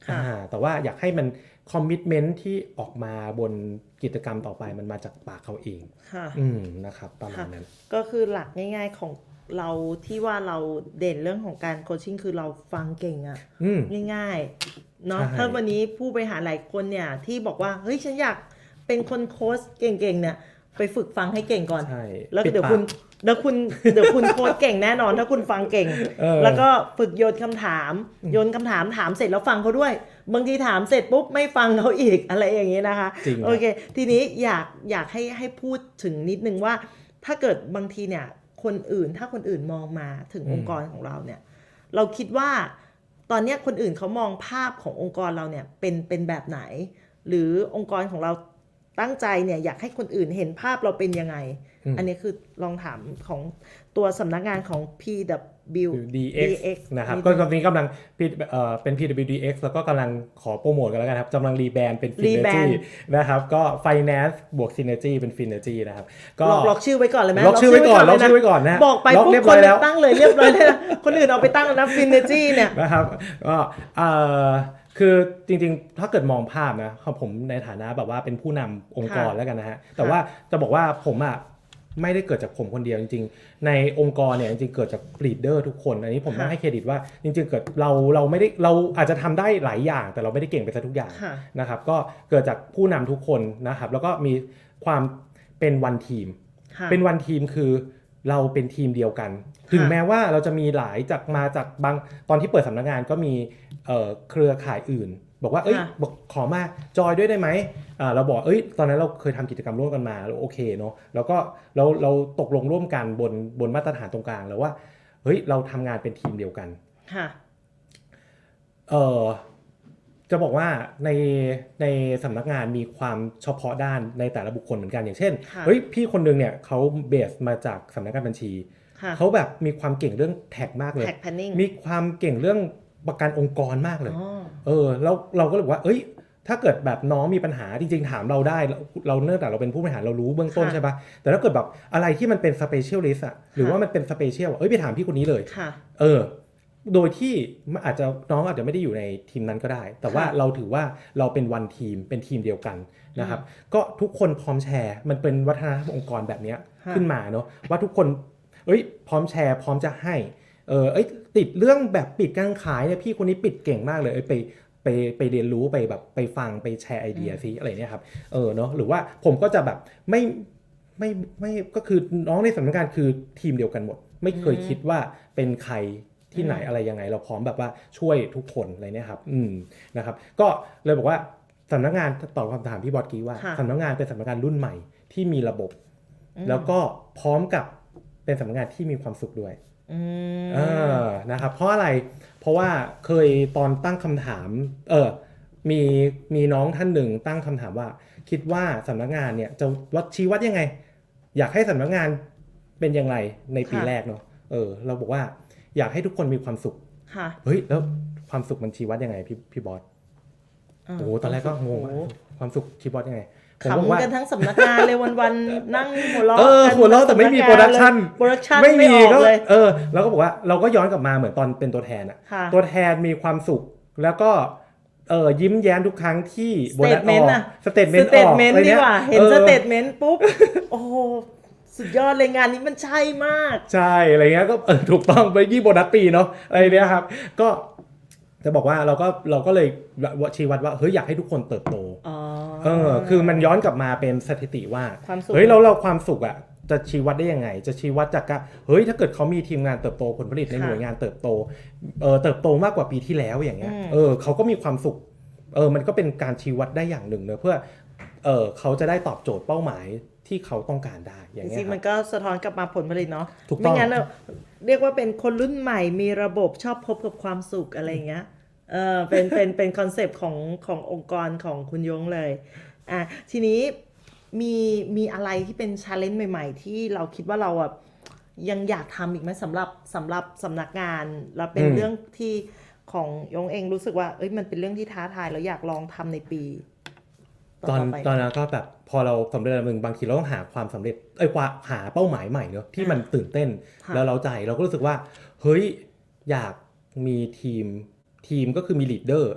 อ่าแต่ว่าอยากให้มันคอมมิตเมนต์ที่ออกมาบนกิจกรรมต่อไปมันมาจากปากเขาเองอืมนะครับประมาณนั้นก็คือหลักง่ายๆของเราที่ว่าเราเด่นเรื่องของการโคชชิ่งคือเราฟังเก่งอะง่ายๆเนาะถ้าวันนี้ผู้บริหารหลายคนเนี่ยที่บอกว่าเฮ้ยฉันอยากเป็นคนโค้ชเก่งๆเนี่ยไปฝึกฟังให้เก่งก่อนแล้วเดี๋ยวคุณเดี๋ยวคุณเดี๋ยวคุณโค้ชเก่งแน่นอนถ้าคุณฟังเก่งแล้วก็ฝึกโยนคำถามโยนคำถามถามเสร็จแล้วฟังเขาด้วยบางทีถามเสร็จปุ๊บไม่ฟังเขาอีกอะไรอย่างนี้นะคะโอเคทีนี้อยากอยากให้ให้พูดถึงนิดนึงว่าถ้าเกิดบางทีเนี่ยคนอื่นถ้าคนอื่นมองมาถึงองค์กรของเราเนี่ยเราคิดว่าตอนนี้คนอื่นเขามองภาพขององค์กรเราเนี่ยเป็นเป็นแบบไหนหรือองค์กรของเราตั้งใจเนี่ยอยากให้คนอื่นเห็นภาพเราเป็นยังไงอันนี้คือลองถามของตัวสำนักงานของ พี ดับเบิลยูดี เอ็กซ์ นะครับก็ตอนนี้กำลังเอ่อเป็น พี ดับเบิลยู ดี เอ็กซ์ แล้วก็กำลังขอโปรโมทกันแล้วกันครับกำลังรีแบรนด์เป็น Finergy นะครับก็ Finance บวก Synergy เป็น Finergy นะครับก็ล็อกชื่อไว้ก่อนเลยไหมล็อกชื่อไว้ก่อนล็อกชื่อไว้ก่อนนะบอกไปปุ๊บคนตั้งเลยเรียบร้อยเลยคนอื่นเอาไปตั้งแล้วนะ Finergy เนี่ยนะครับก็เอ่อคือจริงๆถ้าเกิดมองภาพนะผมในฐานะแบบว่าเป็นผู้นำองค์กรแล้วกันนะฮะแต่ว่าจะบอกว่าผมอ่ะไม่ได้เกิดจากผมคนเดียวจริงๆในองค์กรเนี่ยจริงๆเกิดจากลีดเดอร์ทุกคนอันนี้ผมต้องให้เครดิตว่าจริงๆเกิดเราเราไม่ได้เราอาจจะทำได้หลายอย่างแต่เราไม่ได้เก่งไปซะทุกอย่างนะครับก็เกิดจากผู้นำทุกคนนะครับแล้วก็มีความเป็นวันทีมเป็นวันทีมคือเราเป็นทีมเดียวกันถึงแม้ว่าเราจะมีหลายจากมาจากบางตอนที่เปิดสำนักงานก็มีเอ่อเครือข่ายอื่นบอกว่าเอ้ยบอกขอมาจอยด้วยได้ไหมอ่าเราบอกเอ้ยตอนนั้นเราเคยทำกิจกรรมร่วมกันมาเราโอเคเนาะแล้วก็เราเราตกลงร่วมกันบนบนมาตรฐานตรงกลางแล้วว่าเฮ้ยเราทำงานเป็นทีมเดียวกันค่ะเออจะบอกว่าในในสำนักงานมีความเฉพาะด้านในแต่ละบุคคลเหมือนกันอย่างเช่นเฮ้ยพี่คนนึงเนี่ยเขาเบสมาจากสำนักงานบัญชีเขาแบบมีความเก่งเรื่องแท็กมากเลยมีความเก่งเรื่องประกันองค์กรมากเลยเออแล้วเราก็เลยว่าเอ้ยถ้าเกิดแบบน้องมีปัญหาจริงๆถามเราได้เราเนื่องจากเราเป็นผู้บริหารเรารู้เบื้องต้นใช่ปะแต่ถ้าเกิดแบบอะไรที่มันเป็นสเปเชียลลิสต์อะหรือว่ามันเป็นสเปเชียลเอ้ยไปถามพี่คนนี้เลยเออโดยที่อาจจะน้องอาจจะไม่ได้อยู่ในทีมนั้นก็ได้แต่ว่าเราถือว่าเราเป็นวันทีมเป็นทีมเดียวกันนะครับก็ทุกคนพร้อมแชร์มันเป็นวัฒนธรรมองค์กรแบบนี้ขึ้นมาเนาะว่าทุกคนเอ้ยพร้อมแชร์พร้อมจะให้เออเอ้ยติดเรื่องแบบปิดการขายเนี่ยพี่คนนี้ปิดเก่งมากเลยเอ้ยไปไปไปเรียนรู้ไปแบบไปฟังไปแชร์ไอเดียซิอะไรเนี่ยครับเออเนาะหรือว่าผมก็จะแบบไม่ไม่ไม่ก็คือน้องในสำนักงานคือทีมเดียวกันหมดไม่เคยคิดว่าเป็นใครที่ไหนอะไรยังไงเราพร้อมแบบว่าช่วยทุกคนอะไรเนี่ยครับอืมนะครับก็เลยบอกว่าสำนักงานตอบคำถามพี่บอสกี้ว่าสำนักงานเป็นสำนักงานรุ่นใหม่ที่มีระบบแล้วก็พร้อมกับเป็นสำนักงานที่มีความสุขด้วยเออนะครับเพราะอะไรเพราะว่าเคยตอนตั้งคำถามเออมีมีน้องท่านหนึ่งตั้งคำถามว่าคิดว่าสำนักงานเนี่ยจะวัดชี้วัดยังไงอยากให้สำนักงานเป็นยังไงในปีแรกเนาะเออเราบอกว่าอยากให้ทุกคนมีความสุขเฮ้ยแล้วความสุขมันชี้วัดยังไงพี่พี่บอสโอ้ตอนแรกก็งงความสุขชี้วัดยังไงขำกันทั้งสำนักงานเลยวันๆนั่งหัวเราะเออหัวเราะแต่ไม่มีโปรดักชั่นโปรดักชั่นไม่มีก็เออแล้วก็บอกว่าเราก็ย้อนกลับมาเหมือนตอนเป็นตัวแทนอะตัวแทนมีความสุขแล้วก็เออยิ้มแย้มทุกครั้งที่โบนัสออกสเตทเมนต์ออกอะไรเนี่ยเห็นสเตทเมนต์ปุ๊บโอ้สุดยอดเลยงานนี้มันใช่มากใช่อะไรเงี้ยก็เออถูกต้องไปยี่โบนัสปีเนาะอะไรเนี้ยครับก็จะบอกว่าเราก็เราก็เลยชี้วัดว่าเฮ้ยอยากให้ทุกคนเติบโตเออคือมันย้อนกลับมาเป็นสถิติว่าเฮ้ยเราเราความสุขอ่ะจะชี้วัดได้ยังไงจะชี้วัดจากการเฮ้ยถ้าเกิดเขามีทีมงานเติบโตผลผลิตในหน่วยงานเติบโตเออเติบโตมากกว่าปีที่แล้วอย่างเงี้ยเออเขาก็มีความสุขเออมันก็เป็นการชี้วัดได้อย่างหนึ่งเนอะเพื่อเออเขาจะได้ตอบโจทย์เป้าหมายที่เขาต้องการได้อย่างเงี้ยจริงๆมันก็สะท้อนกลับมาผลผลิตเนาะถูกต้องไม่งั้นเราเรียกว่าเป็นคนรุ่นใหม่มีระบบชอบพบกับความสุขอะไรเงี้ยเออเป็นเป็นเป็นคอนเซปต์ของขององค์กรของคุณยงเลยอ่ะทีนี้มีมีอะไรที่เป็น challenge ใหม่ๆที่เราคิดว่าเราอ่ะยังอยากทำอีกไหมสำหรับสำหรับสำนักงานแล้วเป็นเรื่องที่ของยงเองรู้สึกว่าเอ้ยมันเป็นเรื่องที่ท้าทายแล้วอยากลองทำในปีตอนตอนนั้นก็แบบพอเราสำเร็จมึงบางทีเราต้องหาความสำเร็จไอ้ว่าหาเป้าหมายใหม่เนอะที่มันตื่นเต้นแล้วเราใจเราก็รู้สึกว่าเฮ้ยอยากมีทีมทีมก็คือมีลีดเดอร์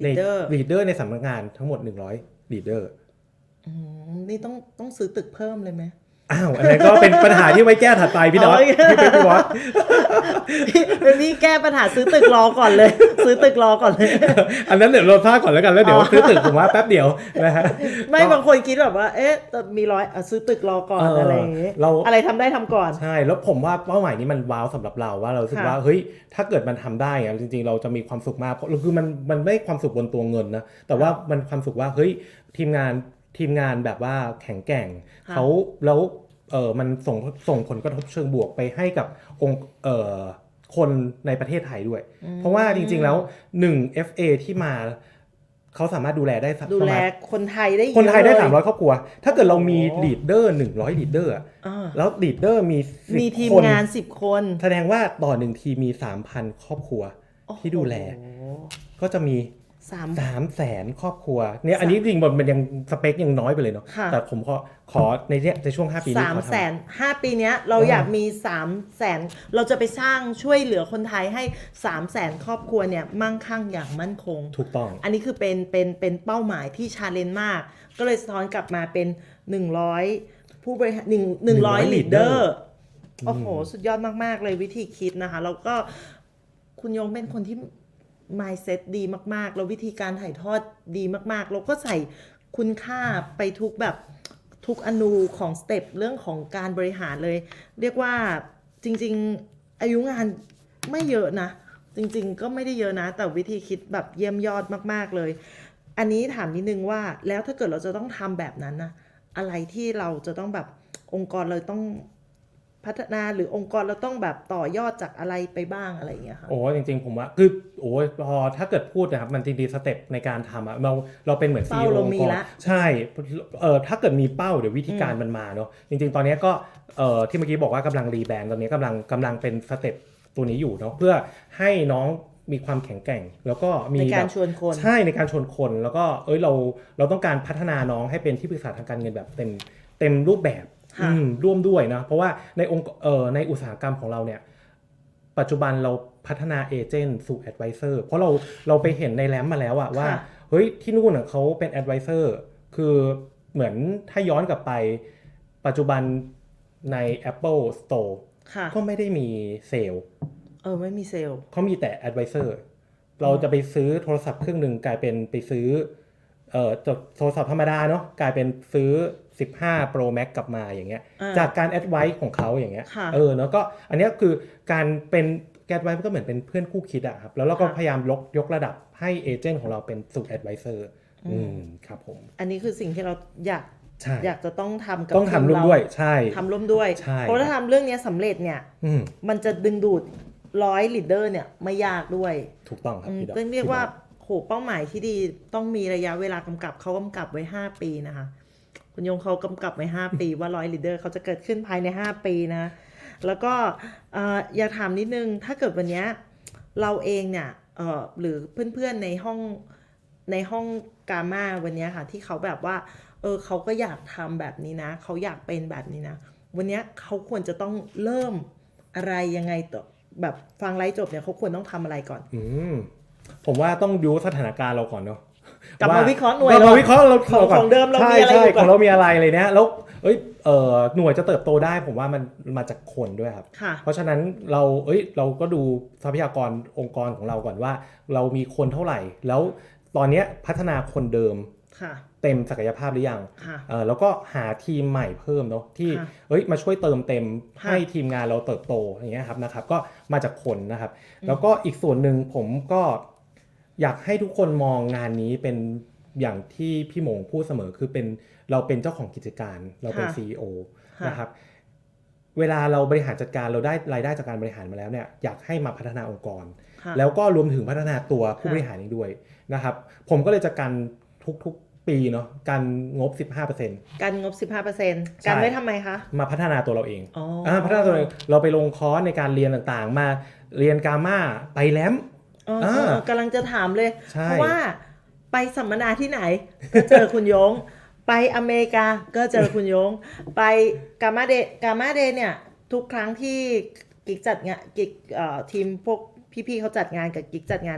leader leader ในสำนักงานทั้งหมดหนึ่งร้อย leader อืมนี่ต้องต้องซื้อตึกเพิ่มเลยไหมอ้าวอันนั้นก็เป็นปัญหาที่ไว้แก้ถัดไปพี่น็อตพี่เป็นพี่วอตเป็นพี่แก้ปัญหาซื้อตึกรอก่อนเลยซื้อตึกรอก่อนเลยอันนั้นเดี๋ยวเราพลาดก่อนแล้วกันแล้วเดี๋ยวซื้อตึกผมว่าแป๊บเดียวนะฮะไม่บางคนคิดแบบว่าเอ๊ะมีร้อยซื้อตึกรอก่อนอะไรอย่างงี้อะไรทำได้ทำก่อนใช่แล้วผมว่าเป้าหมายนี้มันว้าวสำหรับเราว่าเราคิดว่าเฮ้ยถ้าเกิดมันทำได้อะจริงๆเราจะมีความสุขมากเพราะคือมันมันไม่ความสุขบนตัวเงินนะแต่ว่ามันความสุขว่าเฮ้ยทีมงานทีมงานแบบว่าแข็งแกร่งเขาแล้วเออมันส่งส่งผลกระทบเชิงบวกไปให้กับองค์เอ่อคนในประเทศไทยด้วยเพราะว่าจริงๆแล้วหนึ่ง เอฟ เอ ที่มาเขาสามารถดูแลได้ดูแลคนไทยได้คนไทยได้สามร้อยครอบครัวถ้าเกิดเรามีลีดเดอร์หนึ่งร้อยลีดเดอร์แล้วลีดเดอร์มีมีทีมงานสิบคนแสดงว่าต่อหนึ่งทีมมี สามพัน ครอบครัวที่ดูแลก็จะมีสามแสนครอบครัวเนี่ยอันนี้จริงๆมันยังสเปคยังน้อยไปเลยเนาะแต่ผมขอขอในเนี้ยในช่วงห้าปีนี้สามแสนห้าปีเนี้ยเราอยากมีสามแสนเราจะไปสร้างช่วยเหลือคนไทยให้สามแสนครอบครัวเนี่ยมั่งคั่งอย่างมั่นคงถูกต้องอันนี้คือเป็นเป็นเป็นเป้าหมายที่ชาเลนจ์มากก็เลยสะท้อนกลับมาเป็นหนึ่งร้อยผู้บริหารหนึ่งร้อยลีดเดอร์โอ้โหสุดยอดมากๆเลยวิธีคิดนะคะแล้วก็คุณยงเป็นคนที่mindset ดีมากๆแล้ววิธีการถ่ายทอดดีมากๆเราก็ใส่คุณค่าไปทุกแบบทุกอนูของสเต็ปเรื่องของการบริหารเลยเรียกว่าจริงๆอายุงานไม่เยอะนะจริงๆก็ไม่ได้เยอะนะแต่วิธีคิดแบบเยี่ยมยอดมากๆเลยอันนี้ถามนิดนึงว่าแล้วถ้าเกิดเราจะต้องทำแบบนั้นนะอะไรที่เราจะต้องแบบองค์กรเราต้องพัฒนาหรือองค์กรเราต้องแบบต่อยอดจากอะไรไปบ้างอะไรอย่างเงี้ยค่ะโอ้จริงๆผมว่าคือโอ้พอถ้าเกิดพูดนะครับมันจริงๆสเต็ปในการทำอะเราเราเป็นเหมือน ซี อี โอ องค์กรใช่เออถ้าเกิดมีเป้าเดี๋ยววิธีการมันมาเนาะจริงๆตอนนี้ก็เอ่อที่เมื่อกี้บอกว่ากำลังรีแบรนด์ตอนนี้กำลังกำลังเป็นสเต็ปตัวนี้อยู่เนาะเพื่อให้น้องมีความแข็งแกร่งแล้วก็มีในการชวนคนใช่ในการชวนคนแล้วก็เอ้ยเราเราต้องการพัฒนาน้องให้เป็นที่ปรึกษาทางการเงินแบบเต็มเต็มรูปแบบร่วมด้วยนะเพราะว่าในองค์เอ่อในอุตสาหกรรมของเราเนี่ยปัจจุบันเราพัฒนาเอเจนต์สู่แอดไวเซอร์เพราะเราเราไปเห็นในแรมมาแล้วอะว่าเฮ้ยที่นู่นน่ะเขาเป็นแอดไวเซอร์คือเหมือนถ้าย้อนกลับไปปัจจุบันใน Apple Store ก็ไม่ได้มีเซลล์เออไม่มีเซลล์เขามีแต่แอดไวเซอร์เราจะไปซื้อโทรศัพท์เครื่องนึงกลายเป็นไปซื้อเอ่อโทรศัพท์ธรรมดาเนาะกลายเป็นซื้อสิบห้า Pro Max กลับมาอย่างเงี้ยจากการแอดไวซ์ของเขาอย่างเงี้ยเออแล้วก็อันนี้คือการเป็นแอดไวซ์มันก็เหมือนเป็นเพื่อนคู่คิดอะครับแล้วเราก็พยายามยกยกระดับให้เอเจนต์ของเราเป็นสู่แอดไวเซอร์อืมครับผมอันนี้คือสิ่งที่เราอยากอยากจะต้องทำกับต้องทำร่วมด้วยใช่ทำร่วมด้วยเพราะถ้าทำเรื่องนี้สำเร็จเนี่ยมันจะดึงดูดร้อยลีดเดอร์เนี่ยไม่ยากด้วยถูกต้องครับพี่ดอกเรียกว่าโหเป้าหมายที่ดีต้องมีระยะเวลากำกับเขากำกับไว้ห้าปีนะคะคุณยงเขากำกับไว้ห้าปีว่าร้อยลีดเดอร์เขาจะเกิดขึ้นภายในห้าปีนะแล้วก็อยากถามนิดนึงถ้าเกิดวันนี้เราเองเนี่ยหรือเพื่อนๆในห้องในห้องกาม่าวันนี้ค่ะที่เขาแบบว่าเออเขาก็อยากทำแบบนี้นะเขาอยากเป็นแบบนี้นะวันนี้เขาควรจะต้องเริ่มอะไรยังไงต่อแบบฟังไลฟ์จบเนี่ยเขาควรต้องทำอะไรก่อนอืมผมว่าต้องดูสถานการณ์เราก่อนเนาะกลับมาวิเคราะห์หน่วยเราวิเคราะห์เราของเดิมเรามีอะไรอยู่ก่อนของเรามีอะไรเลยเนี่ยแล้วเอ้ยเอ่อหน่วยจะเติบโตได้ผมว่ามันมาจากคนด้วยครับเพราะฉะนั้นเราเอ้ยเราก็ดูทรัพยากรองค์กรของเราก่อนว่าเรามีคนเท่าไหร่แล้วตอนนี้พัฒนาคนเดิมเต็มศักยภาพหรือยังเออแล้วก็หาทีมใหม่เพิ่มเนาะที่เอ้ยมาช่วยเติมเต็มให้ทีมงานเราเติบโตอย่างเงี้ยครับนะครับก็มาจากคนนะครับแล้วก็อีกส่วนหนึ่งผมก็อยากให้ทุกคนมองงานนี้เป็นอย่างที่พี่หมงพูดเสมอคือเป็นเราเป็นเจ้าของกิจการเราเป็น ซี อี โอ นะครับเวลาเราบริหารจัดการเราได้รายได้จากการบริหารมาแล้วเนี่ยอยากให้มาพัฒนาองค์กรแล้วก็รวมถึงพัฒนาตัวผู้บริหารเองด้วยนะครับผมก็เลยจะกันทุกๆปีเนาะกันงบ สิบห้าเปอร์เซ็นต์กันงบ สิบห้าเปอร์เซ็นต์ กันไว้ทำไมคะมาพัฒนาตัวเราเองอ๋อพัฒนาตัวเองเราไปลงคอร์สในการเรียนต่างๆมาเรียนกาม่าไปแลมอ๋อกำลังจะถามเลยเพราะว่าไปสัมมนาที่ไหนก็เจอคุณยงไปอเมริกาก็เจอคุณยงไปกาม่าเดย์กาม่าเดย์เนี่ยทุกครั้งที่กิ๊กจัดงานกิ๊กเอ่อทีมพวกพี่ๆเขาจัดงานกับกิ๊กจัดงานเนี่ย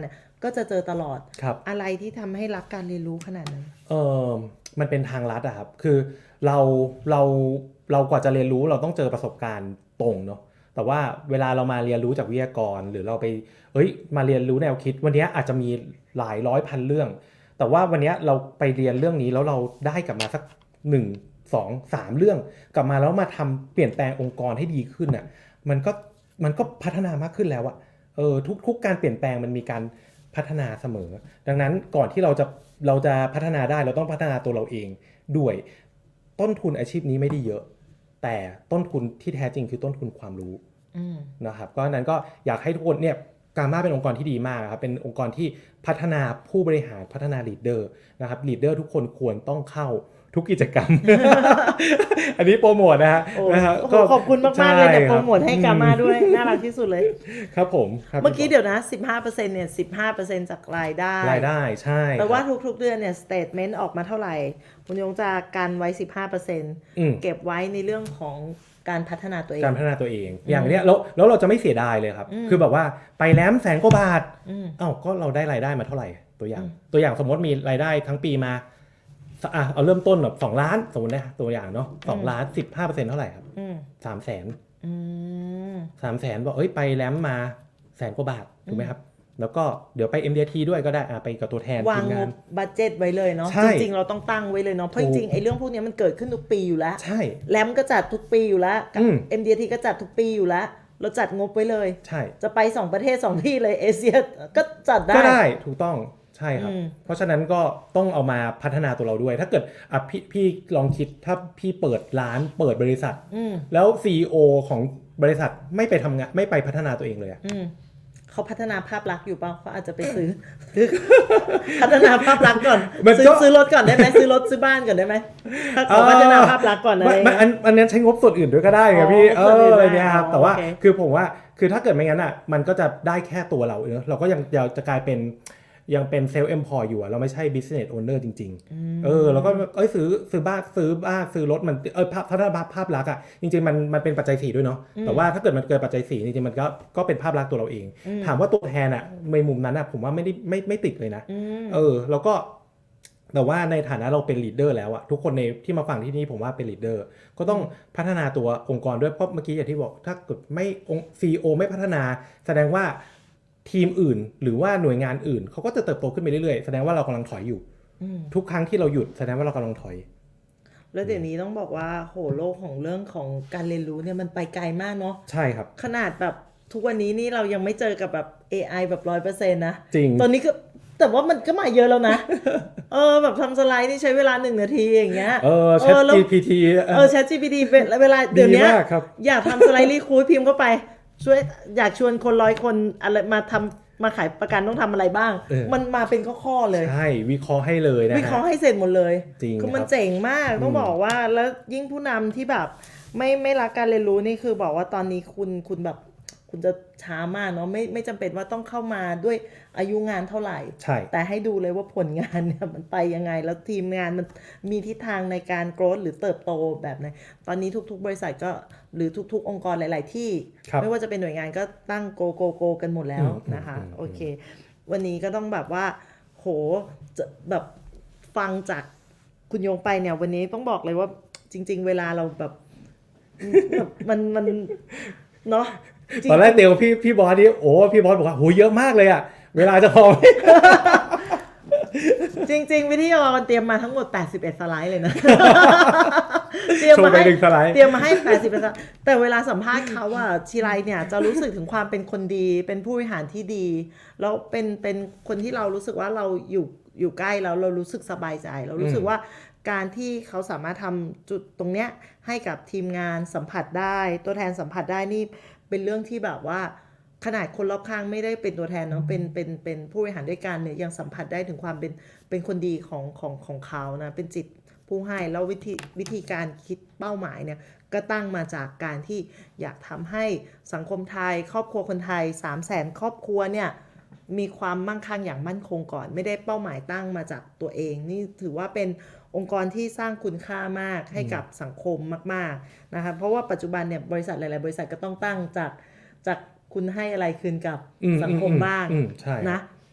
ก็จะเจอตลอดอะไรที่ทำให้รักการเรียนรู้ขนาดนั้นเออมันเป็นทางลัดอะครับคือเราเราเรากว่าจะเรียนรู้เราต้องเจอประสบการณ์ตรงเนาะแต่ว่าเวลาเรามาเรียนรู้จากวิทยากรหรือเราไปเฮ้ยมาเรียนรู้แนวคิดวันนี้อาจจะมีหลายร้อยพันเรื่องแต่ว่าวันนี้เราไปเรียนเรื่องนี้แล้วเราได้กลับมาสักหนึ่ง สอง สามเรื่องกลับมาแล้วมาทำเปลี่ยนแปลงองค์กรให้ดีขึ้นน่ะมันก็มันก็พัฒนามากขึ้นแล้วอะเออทุกๆการเปลี่ยนแปลงมันมีการพัฒนาเสมอดังนั้นก่อนที่เราจะเราจะพัฒนาได้เราต้องพัฒนาตัวเราเองด้วยต้นทุนอาชีพนี้ไม่ได้เยอะแต่ต้นทุนที่แท้จริงคือต้นทุนความรู้นะครับก็นั้นก็อยากให้ทุกคนเนี่ยกาม่าเป็นองค์กรที่ดีมากครับเป็นองค์กรที่พัฒนาผู้บริหารพัฒนาลีดเดอร์นะครับลีดเดอร์ทุกคนควรต้องเข้าทุกกิจกรรม อันนี้โปรโมทนะฮะนะครับก็ขอบคุณมากๆเลยเนี่ยโปรโมทให้กาม่าด้วยน่ารักที่สุดเลยครับผมเมื่อกี้เดี๋ยวนะ สิบห้าเปอร์เซ็นต์ เนี่ย สิบห้าเปอร์เซ็นต์ จากรายได้รายได้ใช่แต่ว่าทุกๆเดือนเนี่ยสเตทเมนต์ออกมาเท่าไหร่คุณยงจะกันไว้ สิบห้าเปอร์เซ็นต์ เก็บไว้ในเรื่องของการพัฒนาตัวเองการพัฒนาตัวเองอย่างเนี้ยแล้วแล้วเราจะไม่เสียดายเลยครับคือแบบว่าไปแล้วแสนกว่าบาทอ้าวก็เราได้รายได้มาเท่าไหร่ตัวอย่างตัวอย่างสมมติมีรายได้ทั้งปีมาอ่ะเอาเริ่มต้นแบบสองล้านสมมุตินะตัวอย่างเนาะสองล้าน สิบห้าเปอร์เซ็นต์ เท่าไหร่ครับสามแสนอืมสามแสนบอกเอ้ยไปแลมมาแสนกว่าบาทถูกมั้ยครับแล้วก็เดี๋ยวไป เอ็ม ดี ที ด้วยก็ได้อ่ะไปกับตัวแทนวางงบบัดเจ็ตไว้เลยเนาะจริงๆเราต้องตั้งไว้เลยเนาะเพราะจริงๆไอ้เรื่องพวกนี้มันเกิดขึ้นทุกปีอยู่แล้วใช่แลมก็จัดทุกปีอยู่แล้ว เอ็ม ดี ที ก็จัดทุกปีอยู่แล้วเราจัดงบไว้เลยใช่จะไปสองประเทศสองที่เลยเอเชียก็จัดได้ก็ได้ถูกต้องใช่ครับเพราะฉะนั้นก็ต้องเอามาพัฒนาตัวเราด้วยถ้าเกิดอ่ะพี่พี่ลองคิดถ้าพี่เปิดร้านเปิดบริษัทแล้ว ซี อี โอ ของบริษัทไม่ไปทำงานไม่ไปพัฒนาตัวเองเลยอ่ะเขาพัฒนาภาพลักษณ์อยู่เปล่าเขาอาจจะไปซื้อ พัฒนาภาพลักษณ์ก่อนซื้อซื้อรถก่อนได้ไหมซื้อรถซื้อบ้านก่อนได้ไหมเขาพัฒนาภาพลักษณ์ก่อนอะไรอันอันนั้นใช้งบส่วนอื่นด้วยก็ได้ไงพี่เอออะไรเนี้ยครับแต่ว่าคือผมว่าคือถ้าเกิดไม่งั้นอ่ะมันก็จะได้แค่ตัวเราเนอะเราก็ยังจะกลายเป็นยังเป็นเซลล์เอ็มพอร์อยู่อ่ะเราไม่ใช่ business owner จริงๆเออแล้วก็เอ้ยซื้อซื้อบ้านซื้อบ้านซื้อรถมันเออภาพพัฒนาภาพลักษณ์อ่ะจริงๆมันมันเป็นปัจจัยสี่ด้วยเนาะแต่ว่าถ้าเกิดมันเกินปัจจัยสี่จริงๆมันก็ก็เป็นภาพลักษณ์ตัวเราเองถามว่าตัวแทนอ่ะในมุมนั้นอ่ะผมว่าไม่ได้ไม่ไม่ติดเลยนะเออแล้วก็แต่ว่าในฐานะเราเป็นลีดเดอร์แล้วอ่ะทุกคนในที่มาฟังที่นี่ผมว่าเป็นลีดเดอร์ก็ต้องพัฒนาตัวองค์กรด้วยเพราะเมื่อกี้อย่างที่บอกถ้าเกิดไม่องค์ ซี อี โอ ไม่พัฒนาแสดงว่าทีมอื่นหรือว่าหน่วยงานอื่นเขาก็จะเติบโตขึ้นไปเรื่อยๆแสดงว่าเรากำลังถอยอยู่ทุกครั้งที่เราหยุดแสดงว่าเรากำลังถอยแล้วเดี๋ยวนี้ต้องบอกว่าโหโลกของเรื่องของการเรียนรู้เนี่ยมันไปไกลมากเนาะใช่ครับขนาดแบบทุกวันนี้นี่เรายังไม่เจอกับแบบ เอ ไอ แบบ ร้อยเปอร์เซ็นต์ นะจริงตอนนี้ก็แต่ว่ามันก็มาเยอะแล้วนะ เออแบบทำสไลด์นี่ใช้เวลาหนึ่งนาทีอย่างเงี้ยเออ Chat จี พี ทีเออ Chat จี พี ที เวลาเดี๋ยวนี้อยากทำสไลด์รีคูดพิมพ์เข้าไปช่วยอยากชวนคนร้อยคนอะไรมาทำมาขายประกันต้องทำอะไรบ้างมันมาเป็นข้อๆเลยใช่วิเคราะห์ให้เลยนะวิเคราะห์ให้เสร็จหมดเลยจริงคือมันเจ๋งมากต้องบอกว่าแล้วยิ่งผู้นำที่แบบไม่ไม่รักการเรียนรู้นี่คือบอกว่าตอนนี้คุณคุณแบบคุณจะช้ามากเนาะไม่ไม่จำเป็นว่าต้องเข้ามาด้วยอายุงานเท่าไหร่แต่ให้ดูเลยว่าผลงานเนี่ยมันไปยังไงแล้วทีมงานมันมีทิศทางในการโกรธหรือเติบโตแบบไหนตอนนี้ทุกๆบริษัทก็หรือทุกๆองค์กรหลายๆที่ไม่ว่าจะเป็นหน่วยงานก็ตั้งโกโกโกกันหมดแล้วนะคะโอเควันนี้ก็ต้องแบบว่าโหจะแบบฟังจากคุณโยงไปเนี่ยวันนี้ต้องบอกเลยว่าจริงๆเวลาเราแบบมันมันเนาะตอนแรกเดียวพี่พี่บอสนี่โอ้พี่บอสบอกว่าโหเยอะมากเลยอะเวลาจะพอไหมจริงๆวิทยากรเตรียมมาทั้งหมดแปดสิบเอ็ดสไลด์เลยนะเตรียมมาให้เตรียมมาให้แปดสิบเอ็ดสไลด์แต่เวลาสัมภาษณ์เขาอะทีไรเนี่ยจะรู้สึกถึงความเป็นคนดีเป็นผู้บริหารที่ดีแล้วเป็นเป็นคนที่เรารู้สึกว่าเราอยู่อยู่ใกล้แล้วเรารู้สึกสบายใจเรารู้สึกว่าการที่เขาสามารถทำจุดตรงเนี้ยให้กับทีมงานสัมผัสได้ตัวแทนสัมผัสได้นี่เป็นเรื่องที่แบบว่าขนาดคนรอบข้างไม่ได้เป็นตัวแทนเนาะเป็นเป็นเป็นผู้บริหารด้วยกันเนี่ยยังสัมผัสได้ถึงความเป็นเป็นคนดีของของของเขานะเป็นจิตผู้ให้แล้ววิธีวิธีการคิดเป้าหมายเนี่ยก็ตั้งมาจากการที่อยากทำให้สังคมไทยครอบครัวคนไทย สามแสน ครอบครัวเนี่ยมีความมั่งคั่งอย่างมั่นคงก่อนไม่ได้เป้าหมายตั้งมาจากตัวเองนี่ถือว่าเป็นองค์กรที่สร้างคุณค่ามากให้กับสังคมมากๆนะคะเพราะว่าปัจจุบันเนี่ยบริษัทหลายๆบริษัทก็ต้องตั้งจากจากคุณให้อะไรคืนกับสังคมบ้างนะ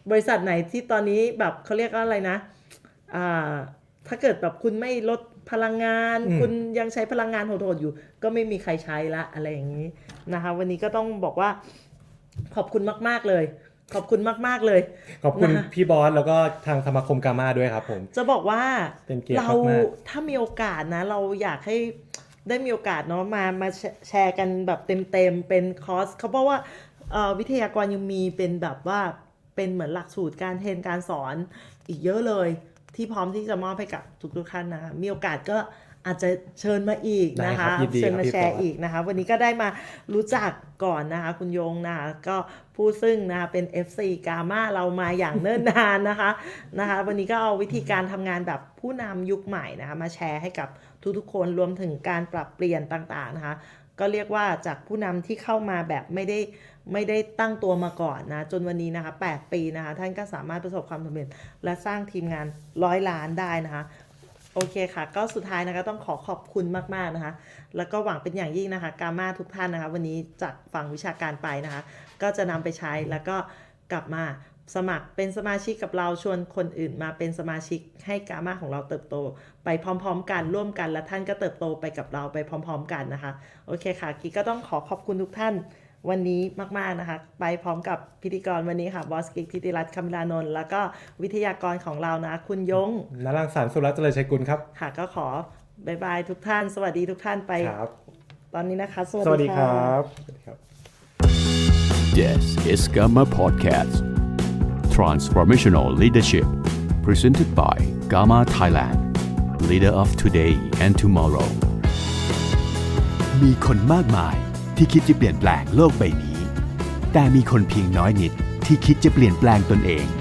บริษัทไหนที่ตอนนี้แบบเขาเรียกว่าอะไรนะอ่าถ้าเกิดแบบคุณไม่ลดพลังงานคุณยังใช้พลังงานโหดๆอยู่ก็ไม่มีใครใช้ละอะไรอย่างนี้นะคะวันนี้ก็ต้องบอกว่าขอบคุณมากๆเลยขอบคุณมากๆเลยขอบคุณพี่บอสแล้วก็ทางสมาคมกาม่าด้วยครับผมจะบอกว่าเราถ้ามีโอกาสนะเราอยากให้ได้มีโอกาสเนาะมามาแชร์กันแบบเต็มๆเป็นคอร์สเขาบอกว่าวิทยากรยังมีเป็นแบบว่าเป็นเหมือนหลักสูตรการเทรนการสอนอีกเยอะเลยที่พร้อมที่จะมอบให้กับทุกๆท่านนะมีโอกาสก็อาจจะเชิญมาอีกนะคะเชิญมาแชร์อีกนะคะวันนี้ก็ได้มารู้จักก่อนนะคะคุณยงนะคะก็ผู้ซึ่งนะคะเป็น เอฟ ซี กาม่าเรามาอย่างเนิ่นนานนะคะนะคะวันนี้ก็เอาวิธีการทำงานแบบผู้นำยุคใหม่นะคะมาแชร์ให้กับทุกๆคนรวมถึงการปรับเปลี่ยนต่างๆนะคะก็เรียกว่าจากผู้นำที่เข้ามาแบบไม่ได้ไม่ได้ตั้งตัวมาก่อนนะจนวันนี้นะคะแปดปีนะคะท่านก็สามารถประสบความสำเร็จและสร้างทีมงานร้อยล้านได้นะคะโอเคค่ะก็สุดท้ายนะคะต้องขอขอบคุณมากๆนะคะแล้วก็หวังเป็นอย่างยิ่งนะคะกาม่าทุกท่านนะคะวันนี้จากฝั่งวิชาการไปนะคะก็จะนำไปใช้แล้วก็กลับมาสมัครเป็นสมาชิกกับเราชวนคนอื่นมาเป็นสมาชิกให้กาม่าของเราเติบโตไปพร้อมๆกันร่วมกันและท่านก็เติบโตไปกับเราไปพร้อมๆกันนะคะโอเคค่ะกิ๊กก็ต้องขอขอบคุณทุกท่านวันนี้มากๆนะคะไปพร้อมกับพิธีกรวันนี้ค่ะบอสกิ๊กธิติรัตน์คำลานนท์แล้วก็วิทยากรของเรานะคุณยงนรังสรรค์สุรัตน์เจริญชัยกุลครับค่ะก็ขอบายบายทุกท่านสวัสดีทุกท่านไปตอนนี้นะคะสวัสดีครับสวัสดีครับ This is Gamma Podcast Transformational Leadership presented by Gamma Thailand Leader of Today and Tomorrow มีคนมากมายที่คิดจะเปลี่ยนแปลงโลกใบนี้แต่มีคนเพียงน้อยนิดที่คิดจะเปลี่ยนแปลงตนเอง